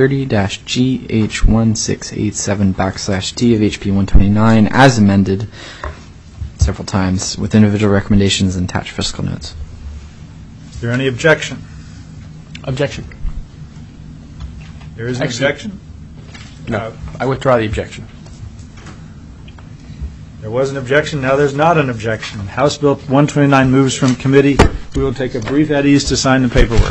30-GH1687/D of HB 129 as amended several times with individual recommendations and attached fiscal notes. Is there any objection? Objection. There is an objection? No, I withdraw the objection. There was an objection. Now there's not an objection. House Bill 129 moves from committee. We will take a brief at ease to sign the paperwork.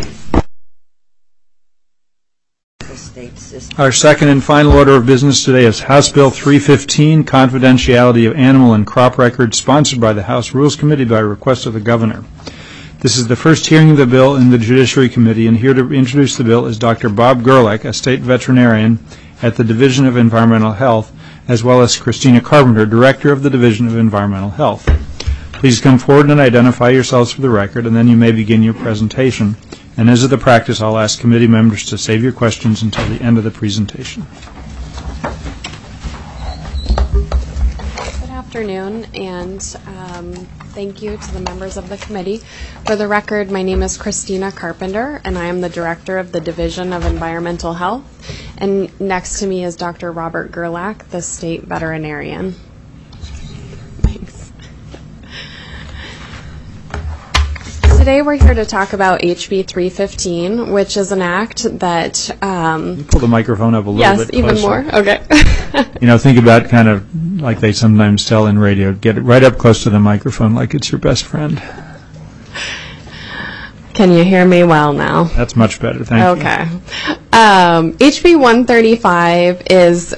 Our second and final order of business today is House Bill 315, Confidentiality of Animal and Crop Records, sponsored by the House Rules Committee by request of the Governor. This is the first hearing of the bill in the Judiciary Committee, and here to introduce the bill is Dr. Bob Gerlach, a state veterinarian at the Division of Environmental Health, as well as Christina Carpenter, Director of the Division of Environmental Health. Please come forward and identify yourselves for the record, and then you may begin your presentation. And as is the practice, I'll ask committee members to save your questions until the end of the presentation. afternoon, and thank you to the members of the committee. For the record, my name is Christina Carpenter, and I am the Director of the Division of Environmental Health. And next to me is Dr. Robert Gerlach, the State Veterinarian. Thanks. Today we're here to talk about HB 315, which is an act that... You pull the microphone up a little bit closer. Yes, even more? Okay. Think about kind of like they sometimes tell in radio, get it right up close to the microphone like it's your best friend. Can you hear me well now? That's much better, thank you. Okay. HB 135 is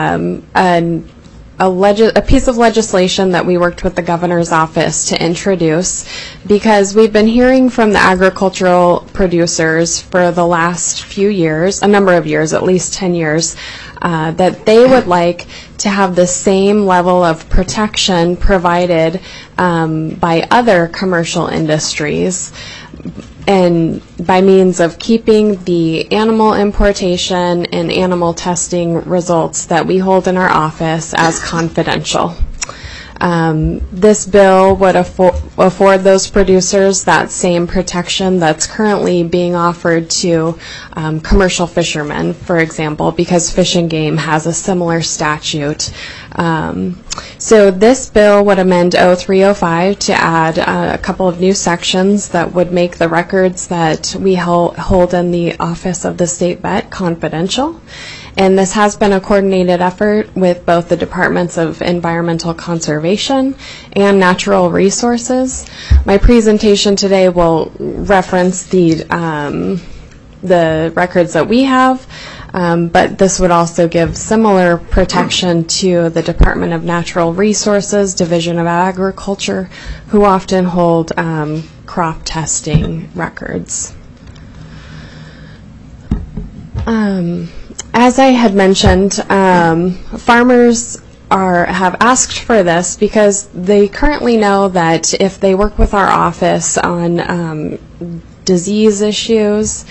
a piece of legislation that we worked with the governor's office to introduce because we've been hearing from the agricultural producers for the last few years, a number of years, at least 10 years, that they would like to have the same level of protection provided by other commercial industries, and by means of keeping the animal importation and animal testing results that we hold in our office as confidential. This bill would afford those producers that same protection that's currently being offered to commercial fishermen, for example, because Fish and Game has a similar statute. So this bill would amend 0305 to add a couple of new sections that would make the records that we hold in the Office of the State Vet confidential. And this has been a coordinated effort with both the Departments of Environmental Conservation and Natural Resources. My presentation today will reference the records that we have, but this would also give similar protection to the Department of Natural Resources, Division of Agriculture, who often hold crop testing records. As I had mentioned, farmers have asked for this because they currently know that if they work with our office on disease issues,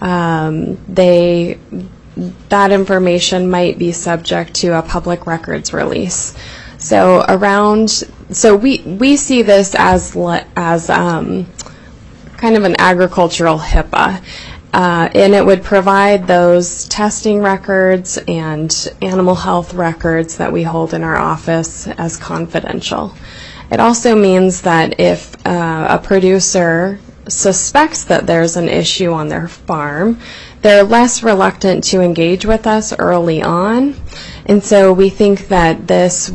that information might be subject to a public records release. So we see this as kind of an agricultural HIPAA. And it would provide those testing records and animal health records that we hold in our office as confidential. It also means that if a producer suspects that there's an issue on their farm, they're less reluctant to engage with us early on. And so we think that this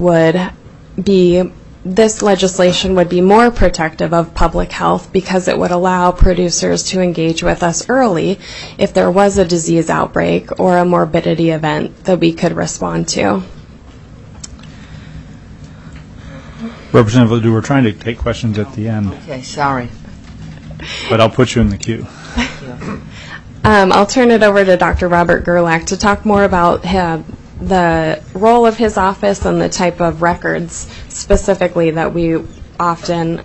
legislation would be more protective of public health because it would allow producers to engage with us early if there was a disease outbreak or a morbidity event that we could respond to. Representative Ledoux, we're trying to take questions at the end. Okay, sorry. But I'll put you in the queue. Thank you. I'll turn it over to Dr. Robert Gerlach to talk more about the role of his office and the type of records specifically that we often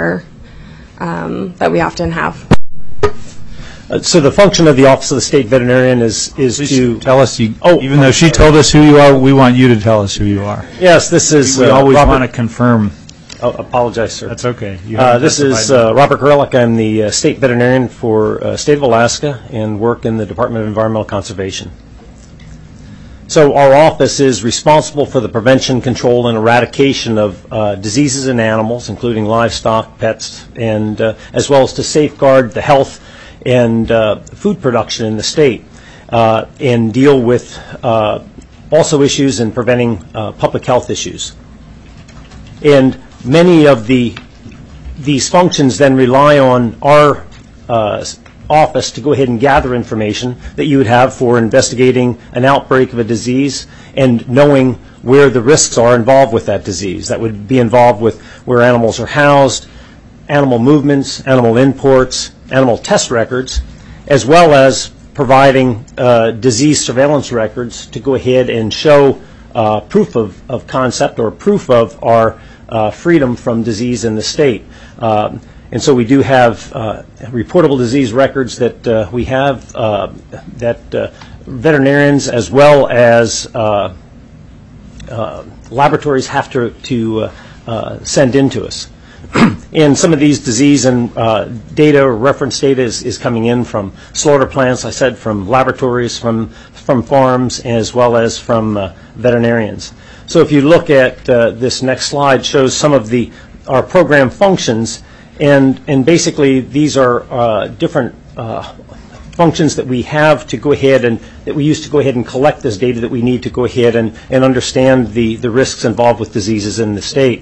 have. So the function of the Office of the State Veterinarian is to tell us. Even though she told us who you are, we want you to tell us who you are. Yes, this is. We always want to confirm. Oh, apologize, sir. That's okay. This is Robert Gerlach. I'm the State Veterinarian for State of Alaska and work in the Department of Environmental Conservation. So our office is responsible for the prevention, control, and eradication of diseases in animals, including livestock, pets, and as well as to safeguard the health and food production in the state, and deal with also issues in preventing public health issues. And many of these functions then rely on our office to go ahead and gather information that you would have for investigating an outbreak of a disease and knowing where the risks are involved with that disease. That would be involved with where animals are housed, animal movements, animal imports, animal test records, as well as providing disease surveillance records to go ahead and show proof of concept or proof of our freedom from disease in the state. And so we do have reportable disease records that we have that veterinarians as well as laboratories have to send in to us. And some of these disease and data or reference data is coming in from slaughter plants, I said, from laboratories, from farms, as well as from veterinarians. So if you look at this next slide, shows some of our program functions, and basically these are different functions that we have to go ahead and that we use to go ahead and collect this data that we need to go ahead and understand the risks involved with diseases in the state.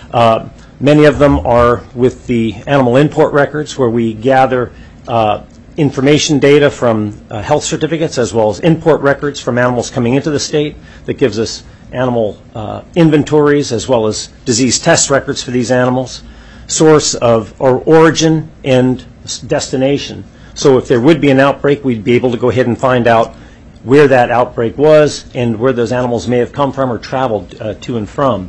Many of them are with the animal import records, where we gather information data from health certificates as well as import records from animals coming into the state that gives us animal inventories as well as disease test records for these animals, source of or origin and destination. So if there would be an outbreak, we'd be able to go ahead and find out where that outbreak was and where those animals may have come from or traveled to and from.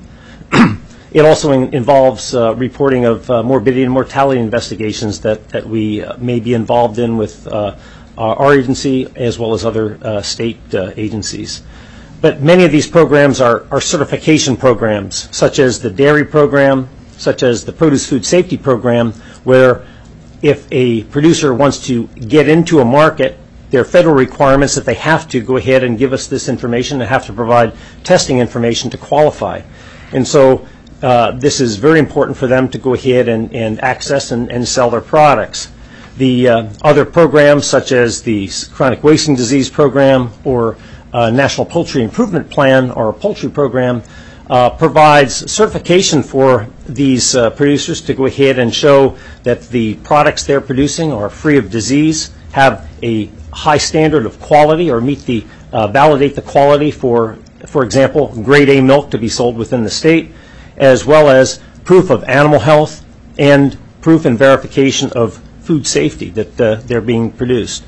It also involves reporting of morbidity and mortality investigations that we may be involved in with our agency as well as other state agencies. But many of these programs are certification programs, such as the dairy program, such as the produce food safety program, where if a producer wants to get into a market, there are federal requirements that they have to go ahead and give us this information and have to provide testing information to qualify. And so this is very important for them to go ahead and access and sell their products. The other programs, such as the Chronic Wasting Disease Program or National Poultry Improvement Plan or a poultry program, provides certification for these producers to go ahead and show that the products they're producing are free of disease, have a high standard of quality, or validate the quality for example, grade A milk to be sold within the state, as well as proof of animal health and proof and verification of food safety that they're being produced.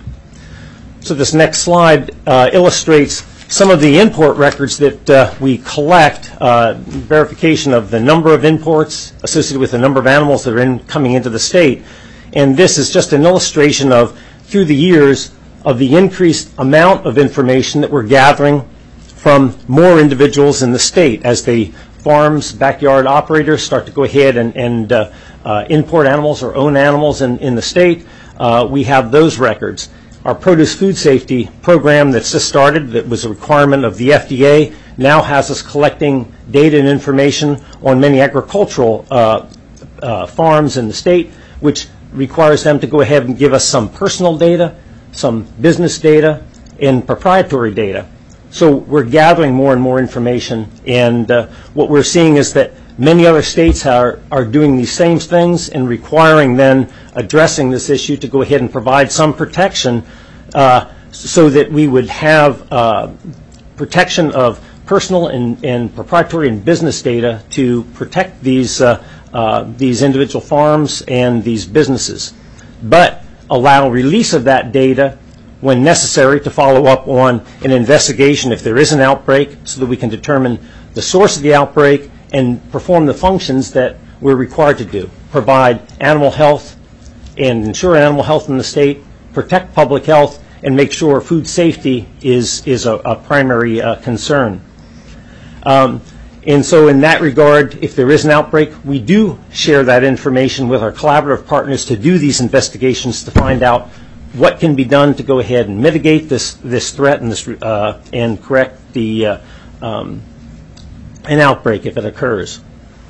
So this next slide illustrates some of the import records that we collect, verification of the number of imports associated with the number of animals that are coming into the state. And this is just an illustration of, through the years, of the increased amount of information that we're gathering from more individuals in the state as the farms, backyard operators start to go ahead and import animals or own animals in the state. We have those records. Our produce food safety program that's just started, that was a requirement of the FDA, now has us collecting data and information on many agricultural farms in the state, which requires them to go ahead and give us some personal data, some business data, and proprietary data. So we're gathering more and more information, and what we're seeing is that many other states are doing these same things and requiring then addressing this issue to go ahead and provide some protection so that we would have protection of personal and proprietary and business data to protect these individual farms and these businesses, but allow release of that data when necessary to follow up on an investigation if there is an outbreak, so that we can determine the source of the outbreak and perform the functions that we're required to do: provide animal health and ensure animal health in the state, protect public health, and make sure food safety is a primary concern. And so in that regard, if there is an outbreak, we do share that information with our collaborative partners to do these investigations to find out what can be done to go ahead and mitigate this threat and correct an outbreak if it occurs.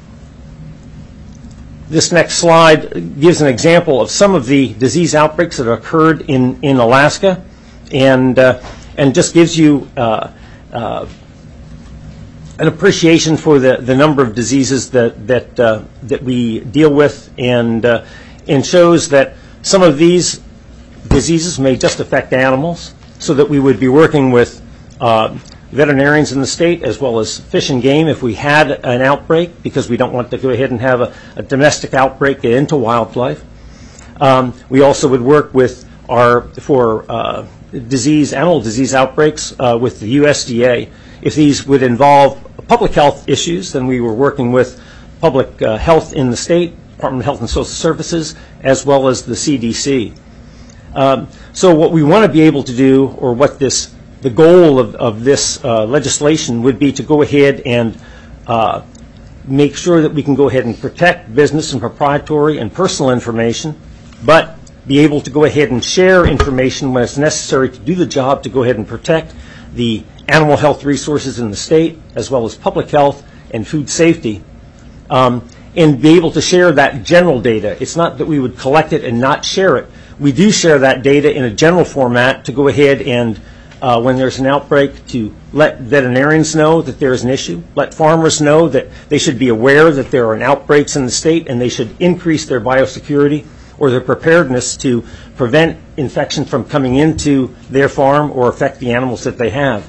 This next slide gives an example of some of the disease outbreaks that occurred in Alaska, and just gives you an appreciation for the number of diseases that we deal with, and shows that some of these diseases may just affect animals, so that we would be working with veterinarians in the state as well as Fish and Game if we had an outbreak, because we don't want to go ahead and have a domestic outbreak get into wildlife. We also would work with for animal disease outbreaks with the USDA. If these would involve public health issues, then we were working with public health in the state, Department of Health and Social Services, as well as the CDC. So what we want to be able to do, or what the goal of this legislation would be, to go ahead and make sure that we can go ahead and protect business and proprietary and personal information, but be able to go ahead and share information when it's necessary to do the job to go ahead and protect the animal health resources in the state, as well as public health and food safety, and be able to share that general data. It's not that we would collect it and not share it. We do share that data in a general format to go ahead and, when there's an outbreak, to let veterinarians know that there is an issue, let farmers know that they should be aware that there are outbreaks in the state and they should increase their biosecurity or their preparedness to prevent infection from coming into their farm or affect the animals that they have.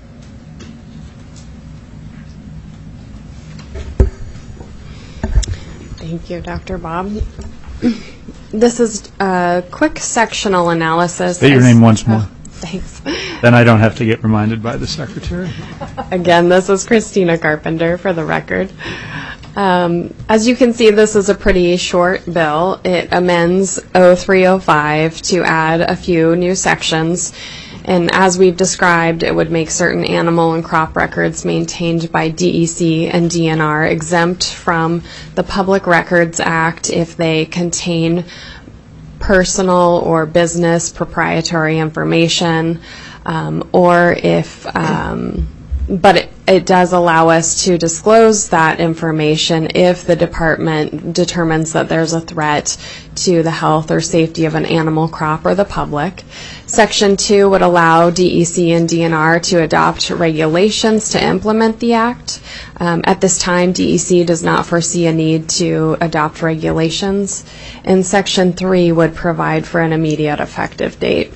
Thank you, Dr. Bob. This is a quick sectional analysis. Say your name once more. Thanks. Then I don't have to get reminded by the secretary. Again, this is Christina Carpenter for the record. As you can see, this is a pretty short bill. It amends 0305 to add a few new sections. And as we've described, it would make certain animal and crop records maintained by DEC and DNR exempt from the Public Records Act if they contain personal or business proprietary information, or if, but it does allow us to disclose that information if the department determines that there's a threat to the health or safety of an animal, crop, or the public. Section 2 would allow DEC and DNR to adopt regulations to implement the Act. At this time, DEC does not foresee a need to adopt regulations. And Section 3 would provide for an immediate effective date.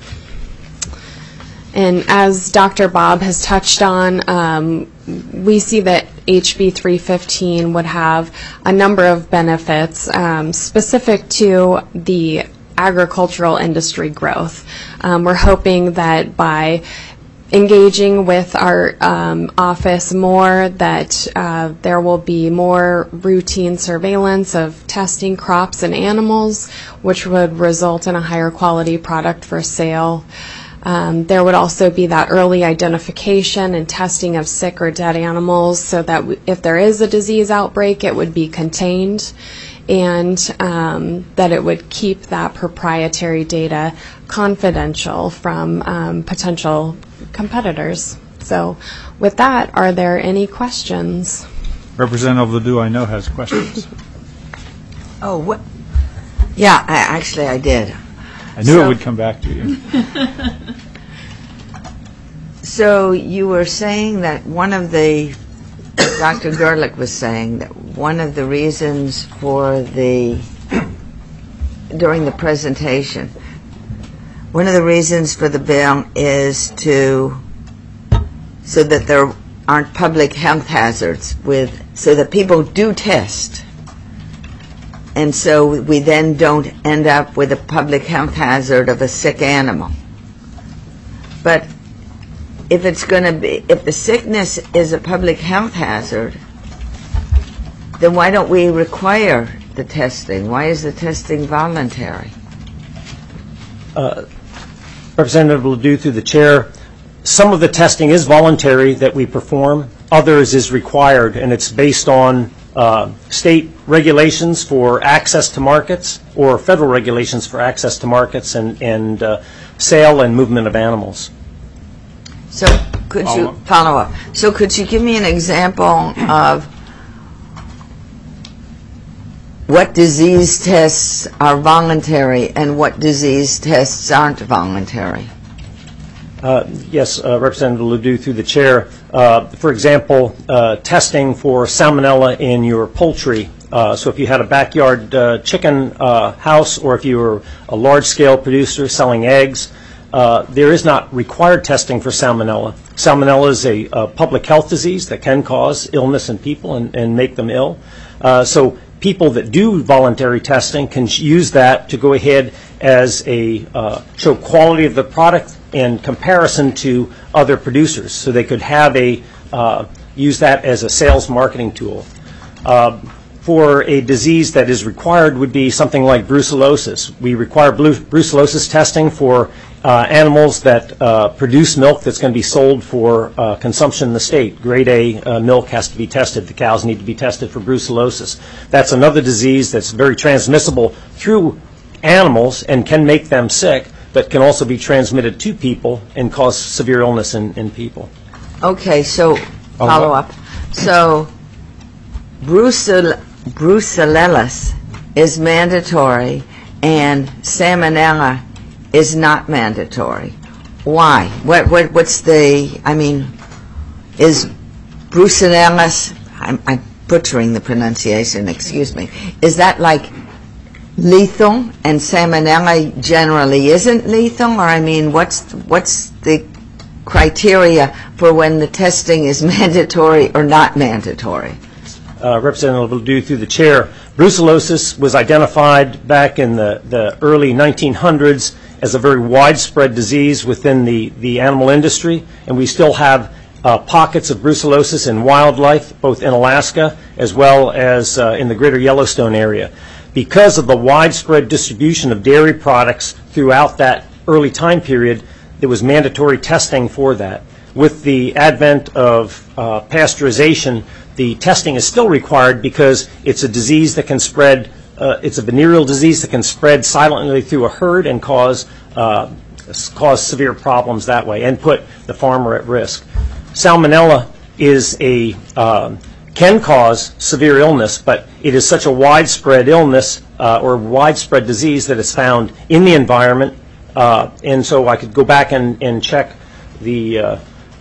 And as Dr. Bob has touched on, we see that HB 315 would have a number of benefits specific to the agricultural industry growth. We're hoping that by engaging with our office more, that there will be more routine surveillance of testing crops and animals, which would result in a higher quality product for sale. There would also be that early identification and testing of sick or dead animals so that if there is a disease outbreak, it would be contained, and that it would keep that proprietary data confidential from potential competitors. So with that, are there any questions? Representative Ledoux, I know, has questions. Oh, what? Yeah, I did. I knew it would come back to you. So you were saying that Dr. Gerlich was saying that one of the reasons for during the presentation, one of the reasons for the bill is so that there aren't public health hazards so that people do test. And so we then don't end up with a public health hazard of a sick animal. But if the sickness is a public health hazard, then why don't we require the testing? Why is the testing voluntary? Representative Ledoux, through the chair, some of the testing is voluntary that we perform. Others is required, and it's based on state regulations for access to markets or federal regulations for access to markets and sale and movement of animals. So could you follow up? So could you give me an example of what disease tests are voluntary and what disease tests aren't voluntary? Yes, Representative Ledoux, through the chair. For example, testing for salmonella in your poultry. So if you had a backyard chicken house, or if you were a large-scale producer selling eggs, there is not required testing for salmonella. Salmonella is a public health disease that can cause illness in people and make them ill. So people that do voluntary testing can use that to go ahead as show quality of the product in comparison to other producers. So they could have use that as a sales marketing tool. For a disease that is required would be something like brucellosis. We require brucellosis testing for animals that produce milk that's going to be sold for consumption in the state. Grade A milk has to be tested. The cows need to be tested for brucellosis. That's another disease that's very transmissible through animals and can make them sick, but can also be transmitted to people and cause severe illness in people. Okay, so follow up. So brucellosis is mandatory and salmonella is not mandatory. Why? What's the, I mean, is brucellosis, I'm butchering the pronunciation, excuse me, is that like lethal and salmonella generally isn't lethal? Or I mean, what's the criteria for when the testing is mandatory or not mandatory? Representative Ledoux, through the chair, brucellosis was identified back in the early 1900s as a very widespread disease within the animal industry, and we still have pockets of brucellosis in wildlife, both in Alaska as well as in the greater Yellowstone area. Because of the widespread distribution of dairy products throughout that early time period, there was mandatory testing for that. With the advent of pasteurization, the testing is still required because it's a disease that can spread, it's a venereal disease that can spread silently through a herd and cause severe problems that way and put the farmer at risk. Salmonella is can cause severe illness, but it is such a widespread illness or widespread disease that it's found in the environment, and so I could go back and check the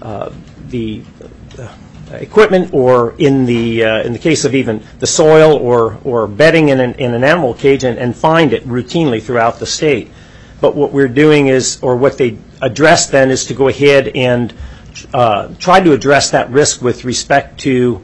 equipment, or in the case of even the soil or bedding in an animal cage, and find it routinely throughout the state. But what we're doing is, or what they address then, is to go ahead and try to address that risk with respect to,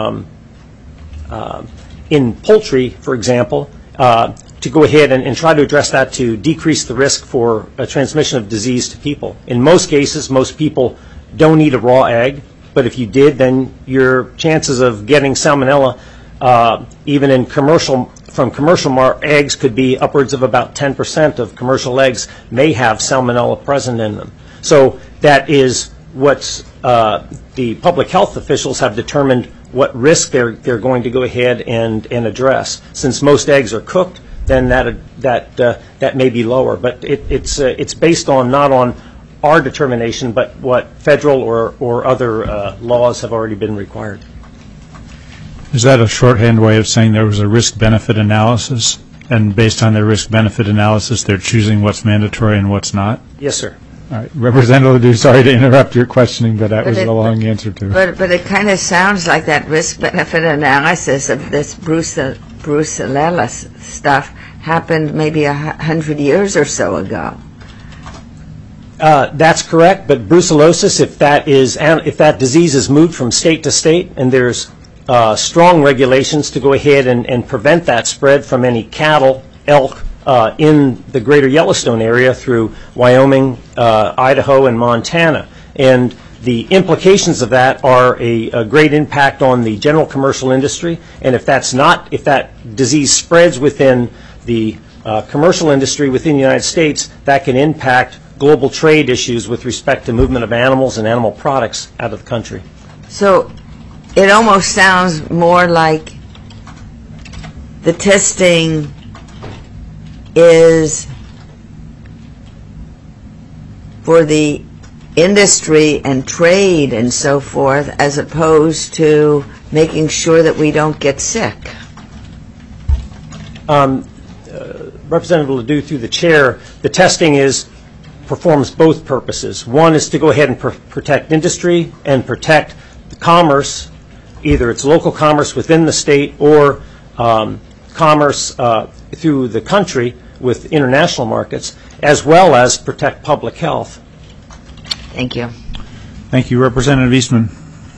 in poultry, for example, to go ahead and try to address that to decrease the risk for a transmission of disease to people. In most cases, most people don't eat a raw egg, but if you did, then your chances of getting salmonella, even in commercial eggs, could be upwards of about 10% of commercial eggs may have salmonella present in them. So that is what the public health officials have determined what risk they're going to go ahead and address. Since most eggs are cooked, then that may be lower. But it's based on, not on our determination, but what federal or other laws have already been required. Is that a shorthand way of saying there was a risk-benefit analysis, and based on their risk-benefit analysis, they're choosing what's mandatory and what's not? Yes, sir. All right. Representative Ledoux, sorry to interrupt your questioning, but that was a long answer to it. But it kind of sounds like that risk-benefit analysis of this brucellosis stuff happened maybe 100 years or so ago. That's correct, but brucellosis, if that disease is moved from state to state, and there's strong regulations to go ahead and prevent that spread from any cattle, elk, in the greater Yellowstone area through Wyoming, Idaho, and Montana. And the implications of that are a great impact on the general commercial industry. And if that disease spreads within the commercial industry within the United States, that can impact global trade issues with respect to movement of animals and animal products out of the country. So it almost sounds more like the testing is for the industry and trade and so forth, as opposed to making sure that we don't get sick. Representative Ledoux, through the chair, the testing performs both purposes. One is to go ahead and protect industry and protect the commerce, either it's local commerce within the state or commerce through the country with international markets, as well as protect public health. Thank you. Thank you. Representative Eastman.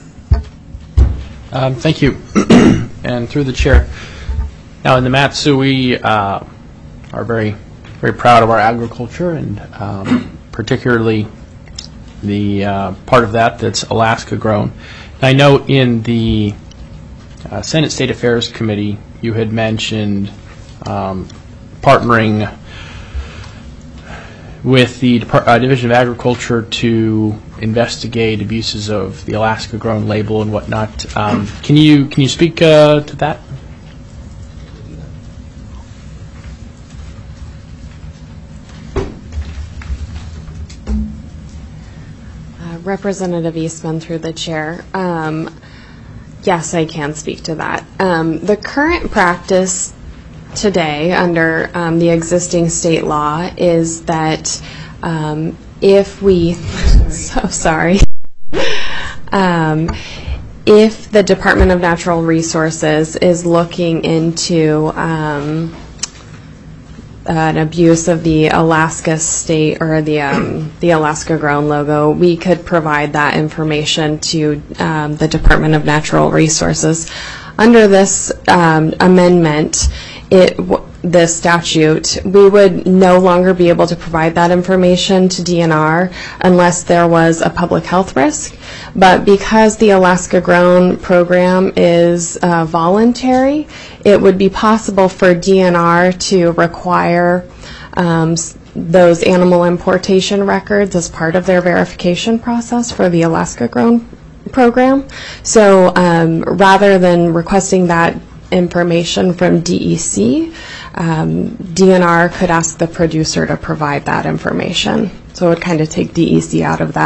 Thank you. And through the chair. Now, in the Mat-Su, we are very, very proud of our agriculture, and particularly the part of that that's Alaska grown. And I know in the Senate State Affairs Committee, you had mentioned partnering with the Division of Agriculture to investigate abuses of the Alaska-grown label and whatnot. Can you speak to that? Representative Eastman through the chair. Yes, I can speak to that. The current practice today under the existing state law is that if we, if the Department of Natural Resources is looking into an abuse of the Alaska state or the Alaska grown logo, we could provide that information to the Department of Natural Resources. Under this amendment, the statute, we would no longer be able to provide that information to DNR unless there was a public health risk. But because the Alaska Grown program is voluntary, it would be possible for DNR to require those animal importation records as part of their verification process for the Alaska Grown program. So rather than requesting that information from DEC, DNR could ask the producer to provide that information. So it would kind of take DEC out of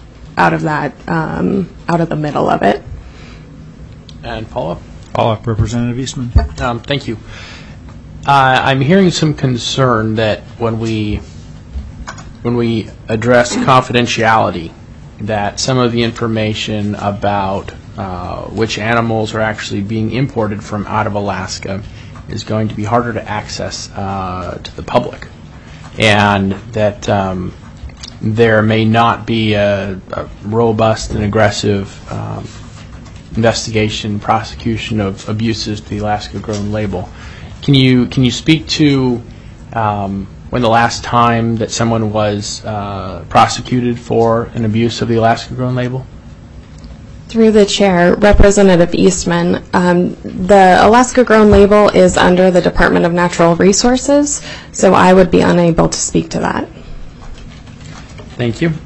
the middle of it. And follow-up? Follow-up, Representative Eastman. Thank you. I'm hearing some concern that when we address confidentiality, that some of the information about which animals are actually being imported from out of Alaska is going to be harder to access to the public, and that there may not be a robust and aggressive investigation, prosecution of abuses to the Alaska-grown label. Can you speak to when the last time that someone was prosecuted for an abuse of the Alaska-grown label? Through the chair, Representative Eastman, the Alaska Grown label is under the Department of Natural Resources, so I would be unable to speak to that. Thank you.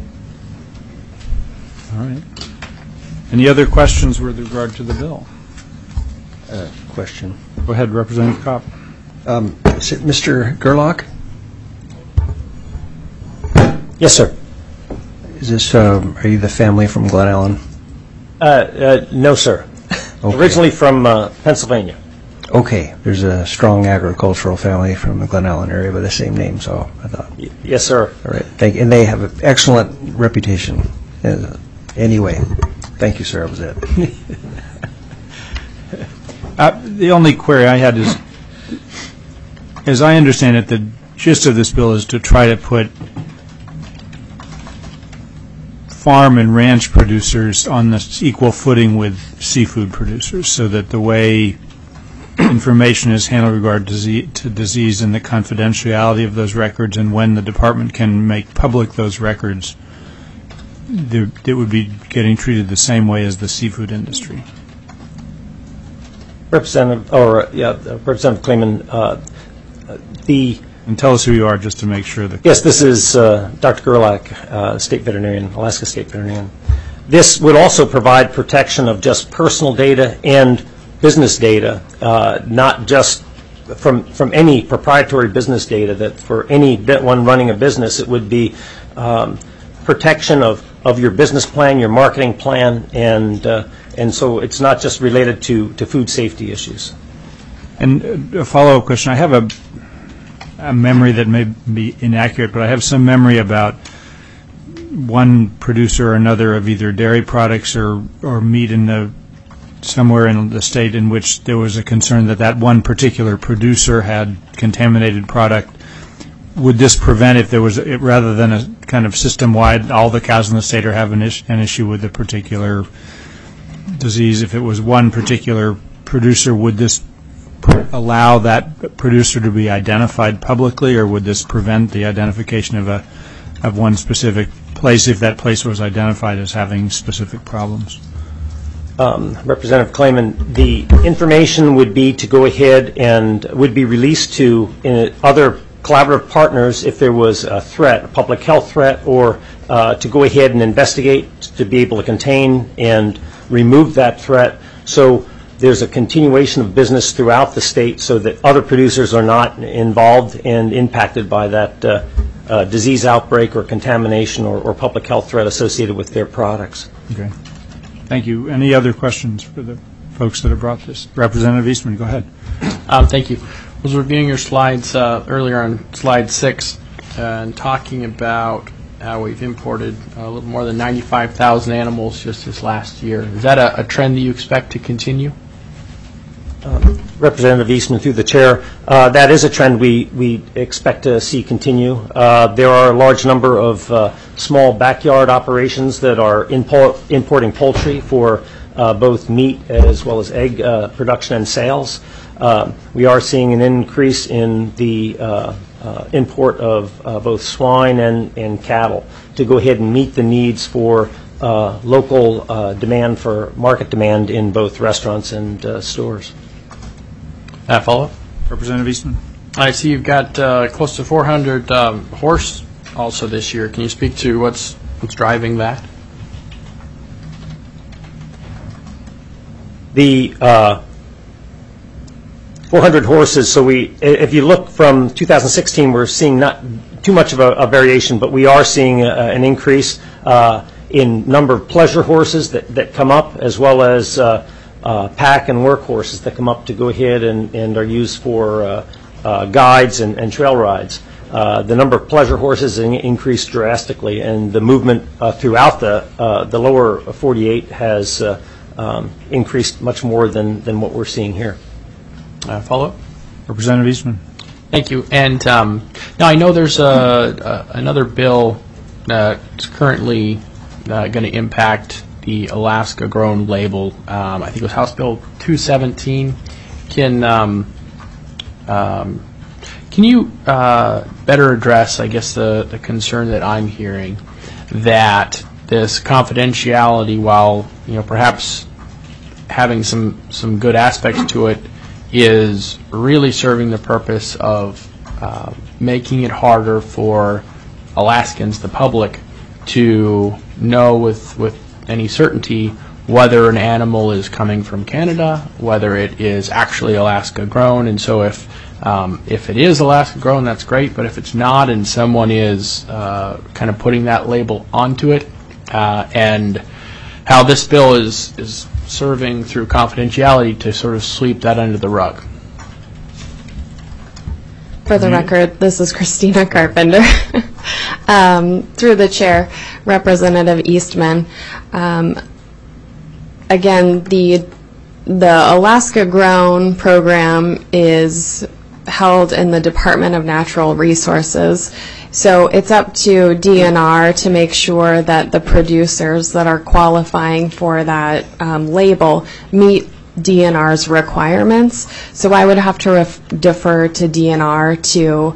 All right. Any other questions with regard to the bill? Question. Go ahead, Representative Kopp. Is it Mr. Gerlach? Yes, sir. Is this, are you the family from Glen Ellen? No, sir. Okay. Originally from Pennsylvania. Okay. There's a strong agricultural family from the Glen Ellen area by the same name, so I thought. Yes, sir. All right. Thank you. And they have an excellent reputation. Anyway, thank you, sir. That was it. The only query I had is, as I understand it, the gist of this bill is to try to put farm and ranch producers on this equal footing with seafood producers, so that the way information is handled regard to disease and the confidentiality of those records, and when the department can make public those records, it would be getting treated the same way as the seafood industry. Representative Clayman, and tell us who you are, just to make sure that. Yes, this is Dr. Gerlach, state veterinarian, Alaska state veterinarian. This would also provide protection of just personal data and business data, not just from any proprietary business data. That for anyone running a business, it would be protection of your business plan, your marketing plan, and so it's not just related to food safety issues. And a follow-up question. I have a memory that may be inaccurate, but I have some memory about one producer or another of either dairy products or meat somewhere in the state in which there was a concern that one particular producer had contaminated product. Would this prevent, if there was, rather than a kind of system-wide, all the cows in the state are having an issue with a particular disease, if it was one particular producer, would this allow that producer to be identified publicly, or would this prevent the identification of one specific place if that place was identified as having specific problems? Representative Clayman, the information would be to go ahead and would be released to other collaborative partners if there was a threat, a public health threat, or to go ahead and investigate, to be able to contain and remove that threat. So there's a continuation of business throughout the state so that other producers are not involved and impacted by that disease outbreak or contamination or public health threat associated with their products. Okay. Thank you. Any other questions for the folks that have brought this? Representative Eastman, go ahead. Thank you. I was reviewing your slides earlier on slide 6 and talking about how we've imported a little more than 95,000 animals just this last year. Is that a trend that you expect to continue? Representative Eastman, through the chair, that is a trend we expect to see continue. There are a large number of small backyard operations that are importing poultry for both meat as well as egg production and sales. We are seeing an increase in the import of both swine and cattle to go ahead and meet the needs for local demand, for market demand in both restaurants and stores. Follow-up? Representative Eastman. I see you've got close to 400 horse also this year. Can you speak to what's driving that? The 400 horses, so if you look from 2016, we're seeing not too much of a variation, but we are seeing an increase in number of pleasure horses that come up, as well as pack and work horses that come up to go ahead and are used for guides and trail rides. The number of pleasure horses increased drastically, and the movement throughout the lower 48 has increased much more than what we're seeing here. Follow-up? Representative Eastman. Thank you. And now I know there's another bill that's currently going to impact the Alaska-grown label. I think it was House Bill 217. Can you better address, I guess, the concern that I'm hearing that this confidentiality, while perhaps having some good aspects to it, is really serving the purpose of making it harder for Alaskans, the public, to know with any certainty whether an animal is coming from Canada, whether it is actually Alaska grown. And so if it is Alaska grown, that's great, but if it's not and someone is kind of putting that label onto it, and how this bill is serving through confidentiality to sort of sweep that under the rug. For the record, this is Christina Carpenter. Through the chair, Representative Eastman. Again, the Alaska Grown program is held in the Department of Natural Resources. So it's up to DNR to make sure that the producers that are qualifying for that label meet DNR's requirements. So I would have to defer to DNR to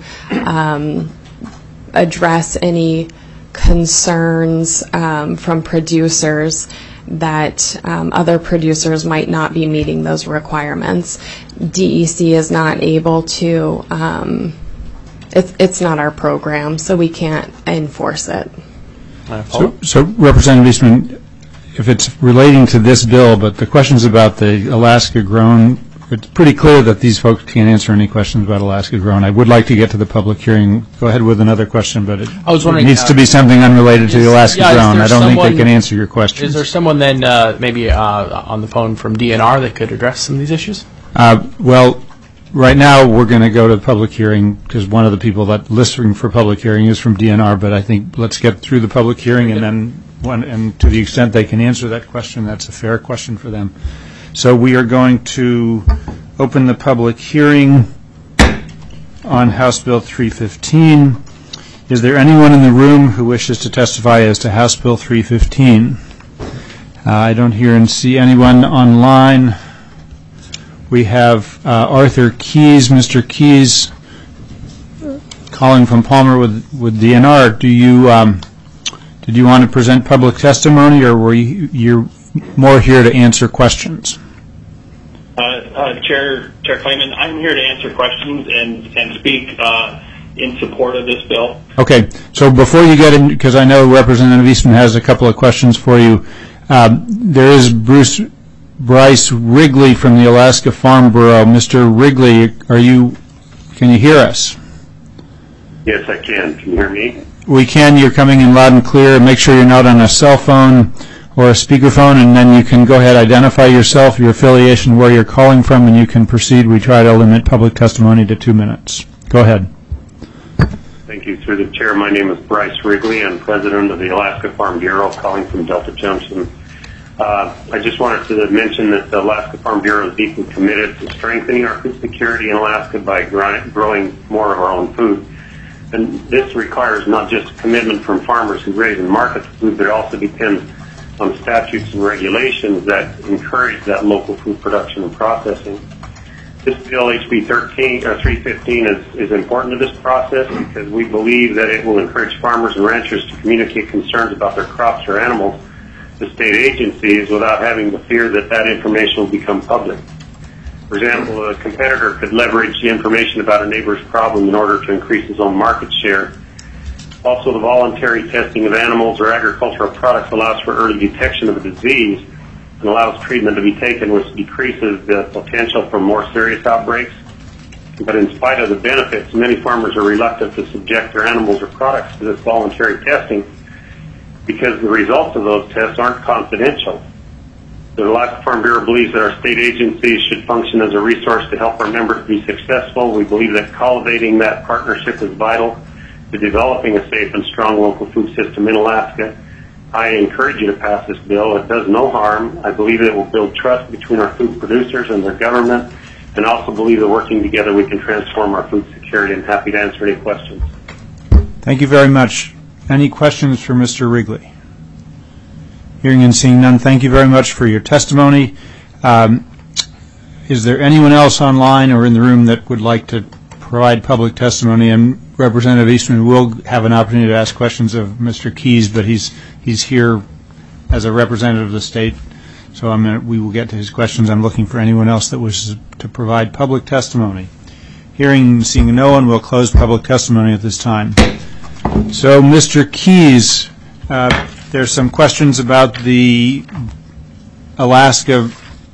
address any concerns from producers that other producers might not be meeting those requirements. DEC is not able to, it's not our program, so we can't enforce it. So Representative Eastman, if it's relating to this bill, but the questions about the Alaska grown, it's pretty clear that these folks can't answer any questions about Alaska grown. I would like to get to the public hearing. Go ahead with another question, but it needs to be something unrelated to the Alaska grown. I don't think they can answer your questions. Is there someone then maybe on the phone from DNR that could address some of these issues? Well, right now we're going to go to the public hearing because one of the people that listening for public hearing is from DNR, but I think let's get through the public hearing and then and to the extent they can answer that question, that's a fair question for them. So we are going to open the public hearing on House Bill 315. Is there anyone in the room who wishes to testify as to House Bill 315? I don't hear and see anyone online. We have Arthur Keys. Mr. Keys, calling from Palmer with DNR. Did you want to present public testimony, or were you more here to answer questions? Chair Klayman, I'm here to answer questions and speak in support of this bill. Okay, so before you get in, because I know Representative Eastman has a couple of questions for you, there is Bryce Wrigley from the Alaska Farm Bureau. Mr. Wrigley, can you hear us? Yes, I can. Can you hear me? We can. You're coming in loud and clear. Make sure you're not on a cell phone or a speakerphone, and then you can go ahead, identify yourself, your affiliation, where you're calling from, and you can proceed. We try to limit public testimony to 2 minutes. Go ahead. Thank you, through the chair. My name is Bryce Wrigley. I'm president of the Alaska Farm Bureau, calling from Delta Junction. I just wanted to mention that the Alaska Farm Bureau is deeply committed to strengthening our food security in Alaska by growing more of our own food. And this requires not just a commitment from farmers who raise and market food, but it also depends on statutes and regulations that encourage that local food production and processing. This bill, HB 315, is important to this process because we believe that it will encourage farmers and ranchers to communicate concerns about their crops or animals to state agencies without having to fear that that information will become public. For example, a competitor could leverage the information about a neighbor's problem in order to increase his own market share. Also, the voluntary testing of animals or agricultural products allows for early detection of a disease and allows treatment to be taken, which decreases the potential for more serious outbreaks. But in spite of the benefits, many farmers are reluctant to subject their animals or products to this voluntary testing because the results of those tests aren't confidential. The Alaska Farm Bureau believes that our state agencies should function as a resource to help our members be successful. We believe that cultivating that partnership is vital to developing a safe and strong local food system in Alaska. I encourage you to pass this bill. It does no harm. I believe it will build trust between our food producers and their government, and also believe that working together we can transform our food security. I'm happy to answer any questions. Thank you very much. Any questions for Mr. Wrigley? Hearing and seeing none, thank you very much for your testimony. Is there anyone else online or in the room that would like to provide public testimony? And Representative Eastman will have an opportunity to ask questions of Mr. Keys, but he's here as a representative of the state, so we will get to his questions. I'm looking for anyone else that wishes to provide public testimony. Hearing and seeing no one, we'll close public testimony at this time. So, Mr. Keys, there's some questions about the Alaska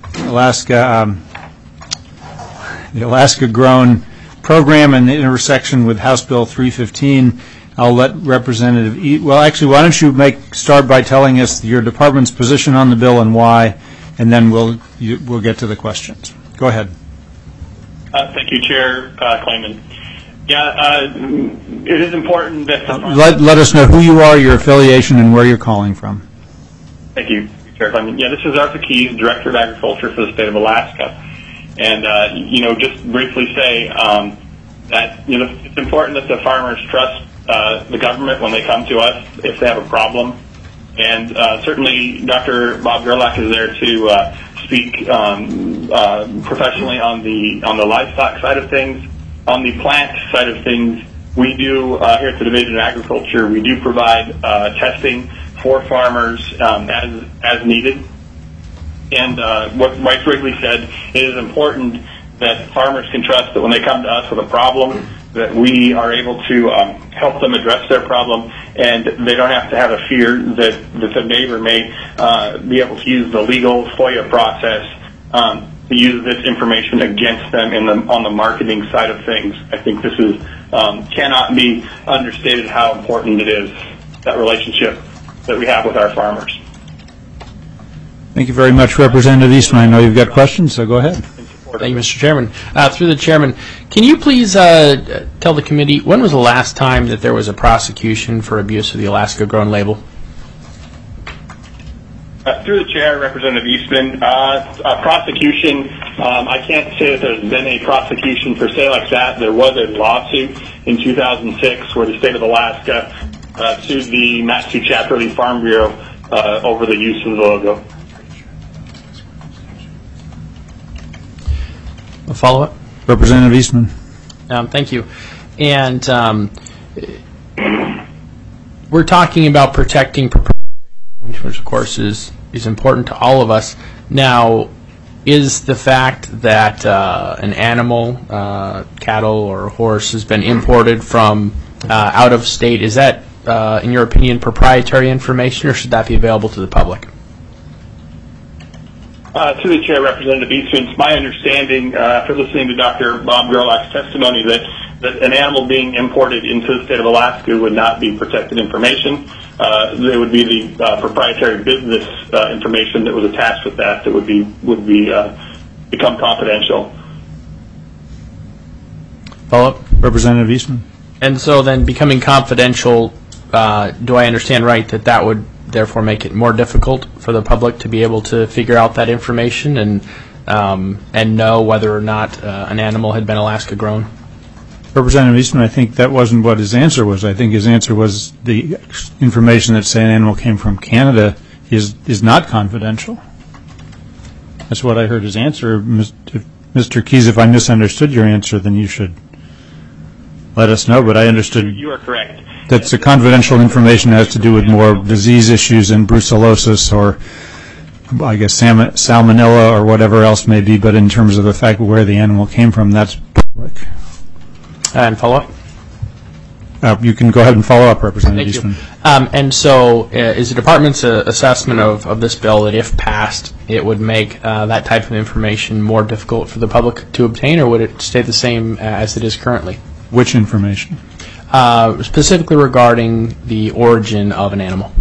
grown program and the intersection with House Bill 315. I'll let Representative well, actually, why don't you start by telling us your department's position on the bill and why, and then we'll get to the questions. Go ahead. Thank you, Chair Klayman. Yeah, it is important that let us know who you are, your affiliation, and where you're calling from. Thank you, Chair Klayman. Yeah, this is Arthur Keys, Director of Agriculture for the state of Alaska. And, just briefly say that, it's important that the farmers trust the government when they come to us if they have a problem. And certainly Dr. Bob Gerlach is there to speak professionally on the livestock side of things. On the plant side of things, we do, here at the Division of Agriculture, we do provide testing for farmers as needed. And what Bryce Wrigley said, it is important that farmers can trust that when they come to us with a problem, that we are able to help them address their problem, and they don't have to have a fear that the neighbor may be able to use the legal FOIA process to use this information against them on the marketing side of things. I think this is cannot be understated how important it is, that relationship that we have with our farmers. Thank you very much, Representative Eastman. I know you've got questions, so go ahead. Thank you, Mr. Chairman. Through the Chairman, can you please tell the committee when was the last time that there was a prosecution for abuse of the Alaska Grown label? Through the Chair, Representative Eastman, a prosecution, I can't say that there's been a prosecution per se like that. There was a lawsuit in 2006 where the state of Alaska sued the Massachusetts Chapter of the Farm Bureau over the use of the logo. A follow-up? Representative Eastman. Thank you. And we're talking about protecting proprietary information, which of course is important to all of us. Now, is the fact that an animal, cattle or horse, has been imported from out of state, is that, in your opinion, proprietary information, or should that be available to the public? To the Chair, Representative Eastman, it's my understanding, after listening to Dr. Bob Gerlach's testimony, that an animal being imported into the state of Alaska would not be protected information. There would be the proprietary business information that was attached with that would become confidential. Follow-up? Representative Eastman. And so then becoming confidential, do I understand right that would therefore make it more difficult for the public to be able to figure out that information and know whether or not an animal had been Alaska grown? Representative Eastman, I think that wasn't what his answer was. I think his answer was the information that, say, an animal came from Canada is not confidential. That's what I heard his answer. Mr. Keyes, if I misunderstood your answer, then you should let us know. But I understood you are correct. That's the confidential information has to do with more disease issues and brucellosis or, I guess, salmonella or whatever else may be. But in terms of the fact of where the animal came from, that's public. And follow-up? You can go ahead and follow up, Representative Eastman. And so is the Department's assessment of this bill that if passed, it would make that type of information more difficult for the public to obtain, or would it stay the same as it is currently? Which information? Specifically regarding the origin of an animal.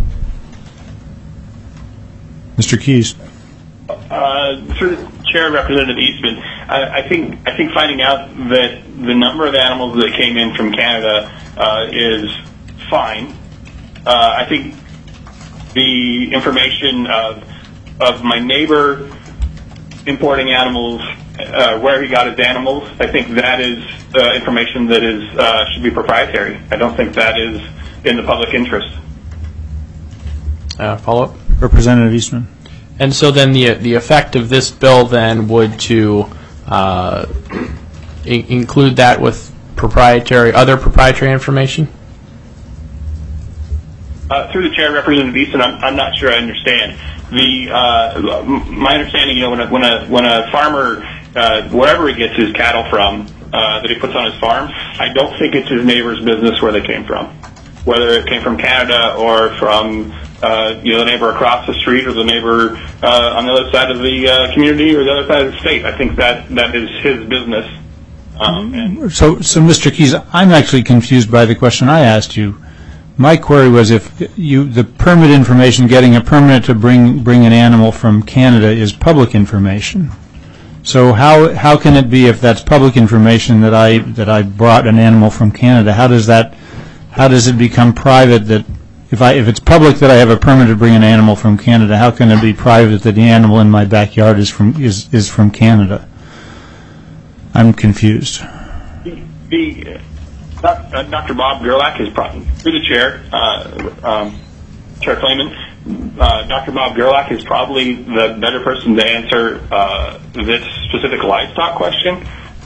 Mr. Keyes. Through the Chair, Representative Eastman, I think finding out that the number of animals that came in from Canada is fine. I think the information of my neighbor importing animals, where he got his animals, I think that is information that should be proprietary. I don't think that is in the public interest. Follow-up? Representative Eastman. And so then the effect of this bill then would to include that with other proprietary information? Through the Chair, Representative Easton, I'm not sure I understand. My understanding, when a farmer, wherever he gets his cattle from, that he puts on his farm, I don't think it's his neighbor's business where they came from. Whether it came from Canada or from the neighbor across the street or the neighbor on the other side of the community or the other side of the state, I think that is his business. So, Mr. Keyes, I'm actually confused by the question I asked you. My query was if the permit information, getting a permit to bring an animal from Canada is public information. So how can it be, if that's public information, that I brought an animal from Canada? How does it become private? That if it's public that I have a permit to bring an animal from Canada, how can it be private that the animal in my backyard is from Canada? I'm confused. Dr. Bob Gerlach is probably, through the Chair, Chair Klayman, Dr. Bob Gerlach is probably the better person to answer this specific livestock question.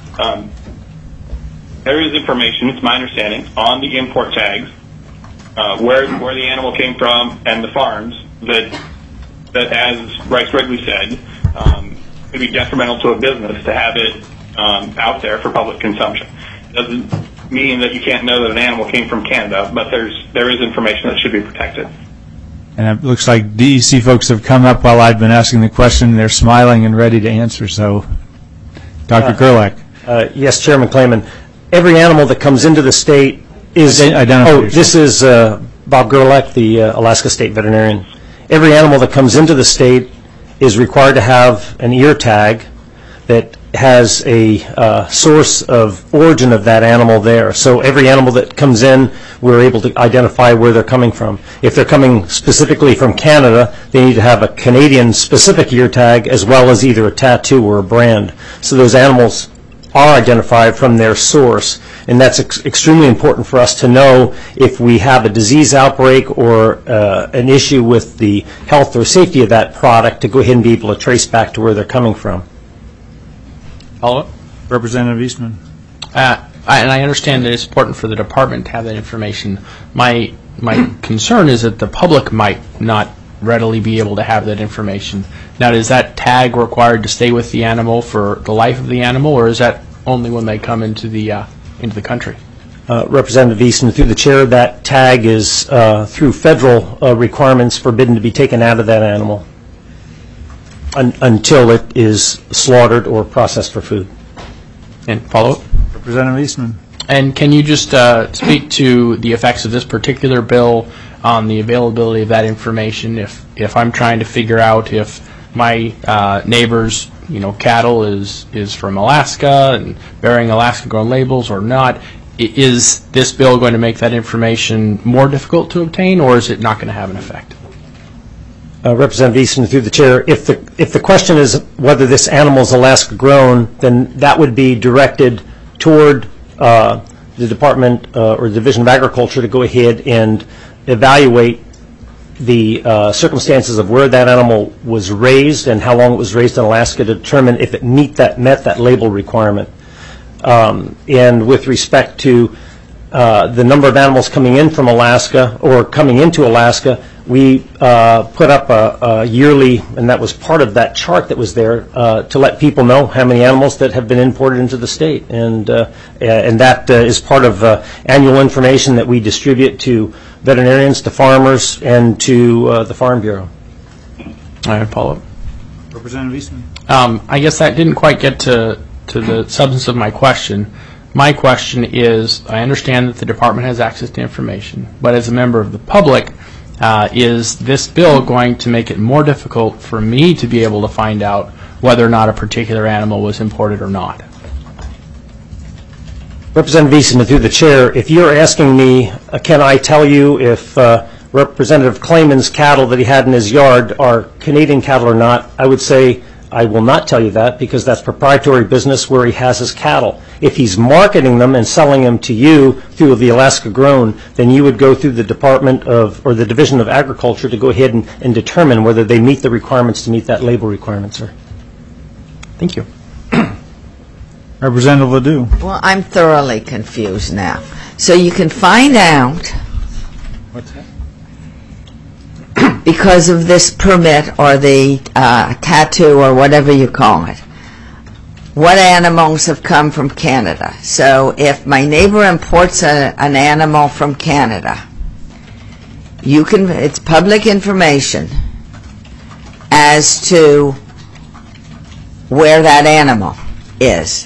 There is information, it's my understanding, on the import tags where the animal came from and the farms that as Bryce Wrigley said, would be detrimental to a business to have it out there for public consumption. It doesn't mean that you can't know that an animal came from Canada, but there is information that should be protected. And it looks like DEC folks have come up while I've been asking the question. They're smiling and ready to answer. So, Dr. Gerlach. Yes, Chairman Klayman. Every animal that comes into the state is... this is Bob Gerlach, the Alaska State Veterinarian. Every animal that comes into the state is required to have an ear tag that has a source of origin of that animal there. So every animal that comes in, we're able to identify where they're coming from. If they're coming specifically from Canada, they need to have a Canadian-specific ear tag as well as either a tattoo or a brand. So those animals are identified from their source, and that's extremely important for us to know if we have a disease outbreak or an issue with the health or safety of that product, to go ahead and be able to trace back to where they're coming from. Follow-up? Representative Eastman. And I understand that it's important for the department to have that information. My concern is that the public might not readily be able to have that information. Now, is that tag required to stay with the animal for the life of the animal, or is that only when they come into the country? Representative Easton, through the chair, that tag is through federal requirements forbidden to be taken out of that animal until it is slaughtered or processed for food. And follow-up? Representative Eastman. And can you just speak to the effects of this particular bill on the availability of that information? If I'm trying to figure out if my neighbor's cattle is from Alaska and bearing Alaska-grown labels or not, is this bill going to make that information more difficult to obtain, or is it not going to have an effect? Representative Easton, through the chair, if the question is whether this animal is Alaska-grown, then that would be directed toward the Department or the Division of Agriculture to go ahead and evaluate the circumstances of where that animal was raised and how long it was raised in Alaska to determine if it met that label requirement. And with respect to the number of animals coming in from Alaska or coming into Alaska, we put up a yearly, and that was part of that chart that was there, to let people know how many animals that have been imported into the state. And that is part of annual information that we distribute to veterinarians, to farmers, and to the Farm Bureau. I have a follow-up. Representative Eastman. I guess that didn't quite get to the substance of my question. My question is, I understand that the department has access to information, but as a member of the public, is this bill going to make it more difficult for me to be able to find out whether or not a particular animal was imported or not? Representative Easton, through the chair, if you're asking me, can I tell you if Representative Clayman's cattle that he had in his yard are Canadian cattle or not, I would say I will not tell you that because that's proprietary business where he has his cattle. If he's marketing them and selling them to you through the Alaska Grown, then you would go through the Department of, or the Division of Agriculture to go ahead and determine whether they meet the requirements to meet that label requirement, sir. Thank you. Representative Ledoux. Well, I'm thoroughly confused now. So you can find out What's that? because of this permit or the tattoo or whatever you call it, what animals have come from Canada. So if my neighbor imports an animal from Canada, it's public information as to where that animal is.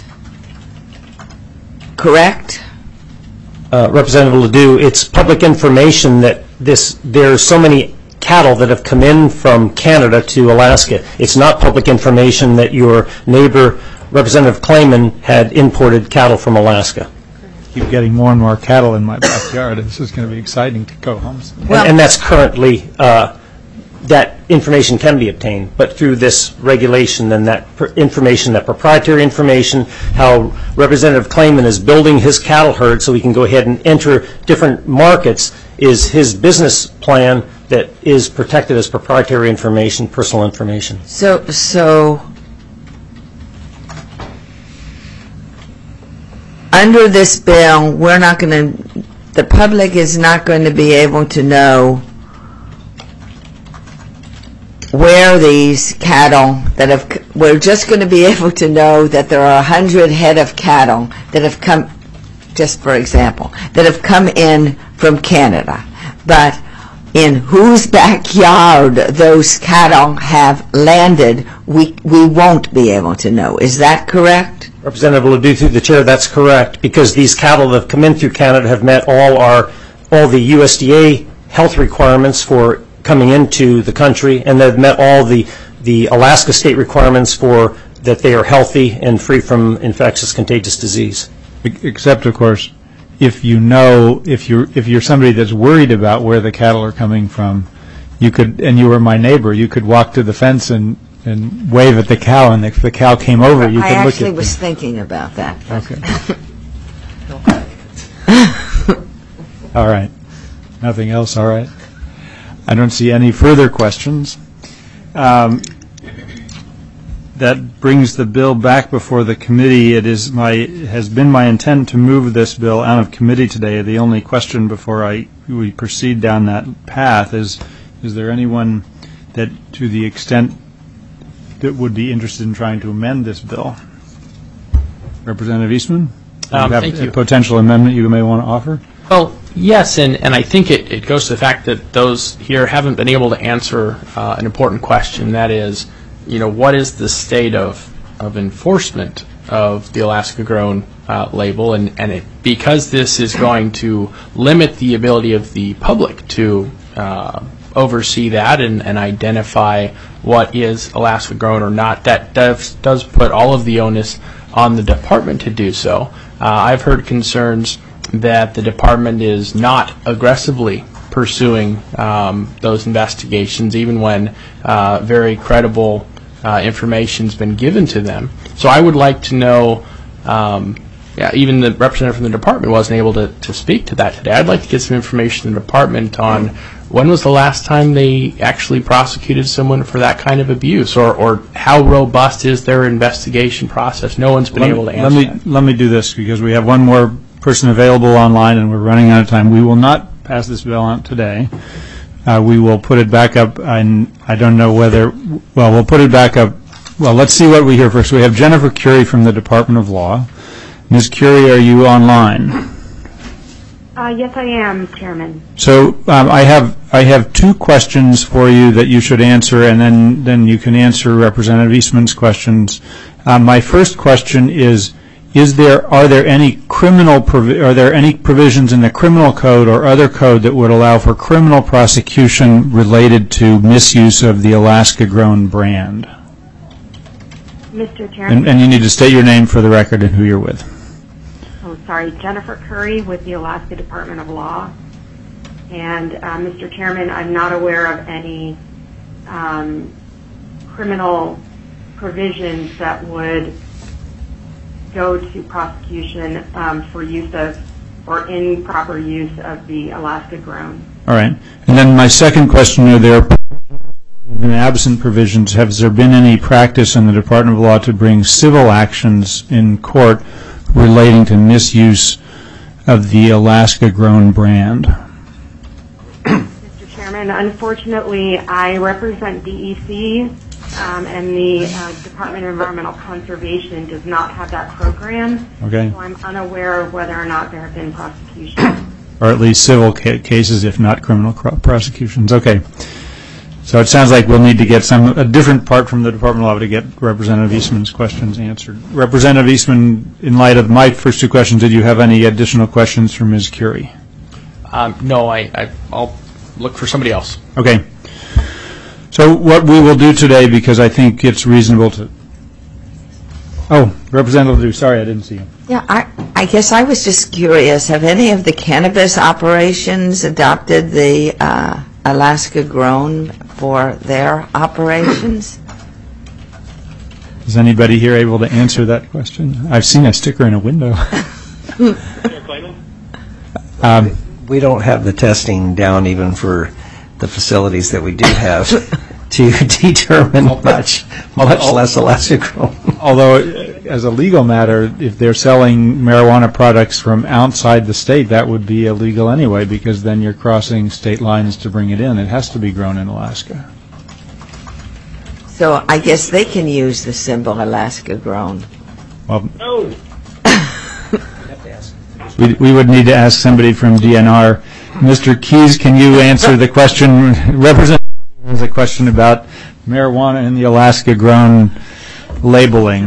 Correct? Representative Ledoux, it's public information that there's so many cattle that have come in from Canada to Alaska. It's not public information that your neighbor, Representative Clayman, had imported cattle from Alaska. Keep getting more and more cattle in my backyard. This is going to be exciting to go home. And that's currently, that information can be obtained, but through this regulation, then that information, that proprietary information, how Representative Clayman is building his cattle herd so he can go ahead and enter different markets, is his business plan that is protected as proprietary information, personal information. So under this bill, the public is not going to be able to know where these cattle we're just going to be able to know that there are 100 head of cattle that have come, just for example, that have come in from Canada. But in whose backyard those cattle have landed, we won't be able to know. Is that correct? Representative Ledoux, through the chair, that's correct, because these cattle that have come in through Canada have met all the USDA health requirements for coming into the country, and they've met all the Alaska state requirements for that they are healthy and free from infectious contagious disease. Except, of course, if you're somebody that's worried about where the cattle are coming from, and you were my neighbor, you could walk to the fence and wave at the cow, and if the cow came over, you could look at it. I actually was thinking about that. Okay. All right. Nothing else? All right. I don't see any further questions. That brings the bill back before the committee. It has been my intent to move this bill out of committee today. The only question before we proceed down that path is there anyone that to the extent that would be interested in trying to amend this bill. Representative Eastman? Do you have Thank you. a potential amendment you may want to offer? Well, yes, and I think it goes to the fact that those here haven't been able to answer an important question. That is, what is the state of enforcement of the Alaska Grown label? And because this is going to limit the ability of the public to oversee that and identify what is Alaska Grown or not, that does put all of the onus on the department to do so. I've heard concerns that the department is not aggressively pursuing those investigations, even when very credible information's been given to them. So I would like to know, even the representative from the department wasn't able to speak to that today. I'd like to get some information from the department on when was the last time they actually prosecuted someone for that kind of abuse, or how robust is their investigation process? No one's been able to answer that. Let me do this, because we have one more person available online and we're running out of time. We will not pass this bill on today. We will put it back up, and I don't know whether, well, we'll put it back up. Well, let's see what we hear first. We have Jennifer Curie from the Department of Law. Ms. Curie, are you online? Yes, I am, Chairman. So I have two questions for you that you should answer, and then you can answer Representative Eastman's questions. My first question is are there any provisions in the criminal code or other code that would allow for criminal prosecution related to misuse of the Alaska Grown brand? Mr. Chairman. And you need to state your name for the record and who you're with. Oh, sorry, Jennifer Curry with the Alaska Department of Law. And Mr. Chairman, I'm not aware of any criminal provisions that would go to prosecution for use of or improper use of the Alaska Grown. All right. And then my second question, are there even absent provisions, has there been any practice in the Department of Law to bring civil actions in court relating to misuse of the Alaska Grown brand? Mr. Chairman, unfortunately, I represent DEC, and the Department of Environmental Conservation does not have that program. Okay. So I'm unaware of whether or not there have been prosecutions. Or at least civil cases, if not criminal prosecutions. Okay. So it sounds like we'll need to get a different part from the Department of Law to get Representative Eastman's questions answered. Representative Eastman, in light of my first two questions, did you have any additional questions for Ms. Curie? No, I'll look for somebody else. Okay. So what we will do today, because I think it's reasonable to... Oh, Representative Ledoux, sorry, I didn't see you. Yeah, I guess I was just curious. Have any of the cannabis operations adopted the Alaska Grown for their operations? Is anybody here able to answer that question? I've seen a sticker in a window. We don't have the testing down even for the facilities that we do have to determine much less Alaska Grown. Although, as a legal matter, if they're selling marijuana products from outside the state, that would be illegal anyway, because then you're crossing state lines to bring it in. It has to be grown in Alaska. So I guess they can use the symbol Alaska Grown. Well, No. we would need to ask somebody from DNR. Mr. Keyes, can you answer the question? Representative has a question about marijuana and the Alaska Grown labeling.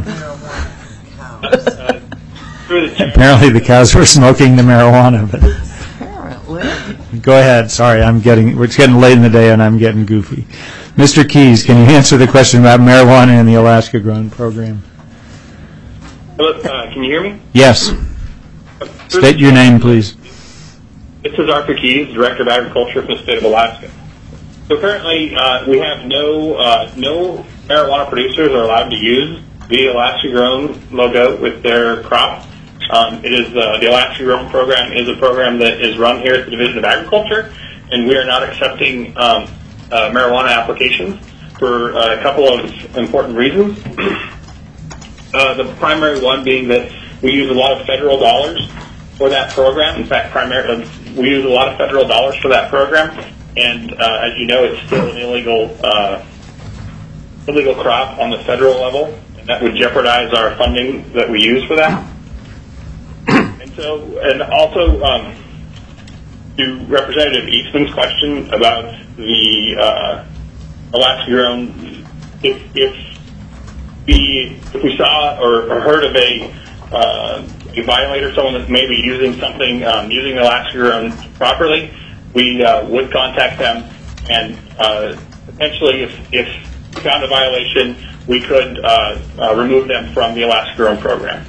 Apparently the cows were smoking the marijuana. But go ahead. Sorry, it's getting late in the day and I'm getting goofy. Mr. Keyes, can you answer the question about marijuana and the Alaska Grown program? Hello, can you hear me? Yes. State your name, please. This is Arthur Keyes, Director of Agriculture for the state of Alaska. So currently, we have no marijuana producers are allowed to use the Alaska Grown logo with their crops. It is the Alaska Grown program is a program that is run here at the Division of Agriculture, and we are not accepting marijuana applications for a couple of important reasons. The primary one being that we use a lot of federal dollars for that program. In fact, we use a lot of federal dollars for that program, and as you know, it's still an illegal crop on the federal level, and that would jeopardize our funding that we use for that. And also, to Representative Eastman's question about the Alaska grown, if we saw or heard of a violator, someone that's maybe using something, using the Alaska grown properly, we would contact them, and potentially, if we found a violation, we could remove them from the Alaska grown program.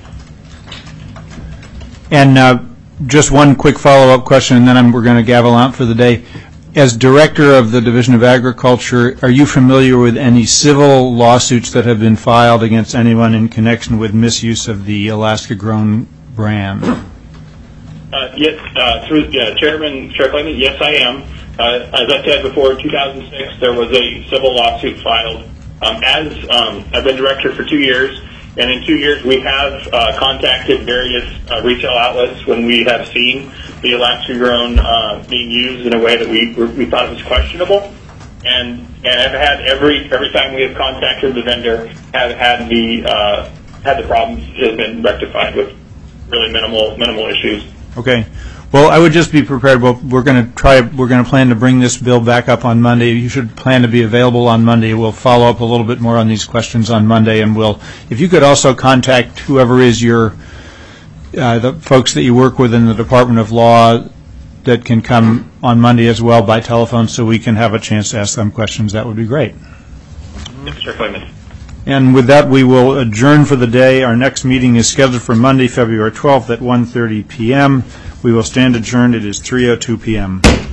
And just one quick follow-up question, and then we're going to gavel out for the day. As Director of the Division of Agriculture, are you familiar with any civil lawsuits that have been filed against anyone in connection with misuse of the Alaska-grown brand? Yes, through Chairman Clayman, yes, I am. As I said before, in 2006, there was a civil lawsuit filed. I've been director for 2 years, and in 2 years we have contacted various retail outlets when we have seen the Alaska-grown being used in a way that we thought it was questionable, and have had every time we have contacted the vendor, have had the problems have been rectified with really minimal issues. Okay. Well, I would just be prepared. Well, we're going to plan to bring this bill back up on Monday. You should plan to be available on Monday. We'll follow up a little bit more on these questions on Monday, and if you could also contact whoever is the folks that you work with in the Department of Law that can come on Monday as well by telephone, so we can have a chance to ask them questions, that would be great. Mr. Clayman. And with that, we will adjourn for the day. Our next meeting is scheduled for Monday, February 12th at 1:30 p.m. We will stand adjourned. It is 3:02 p.m.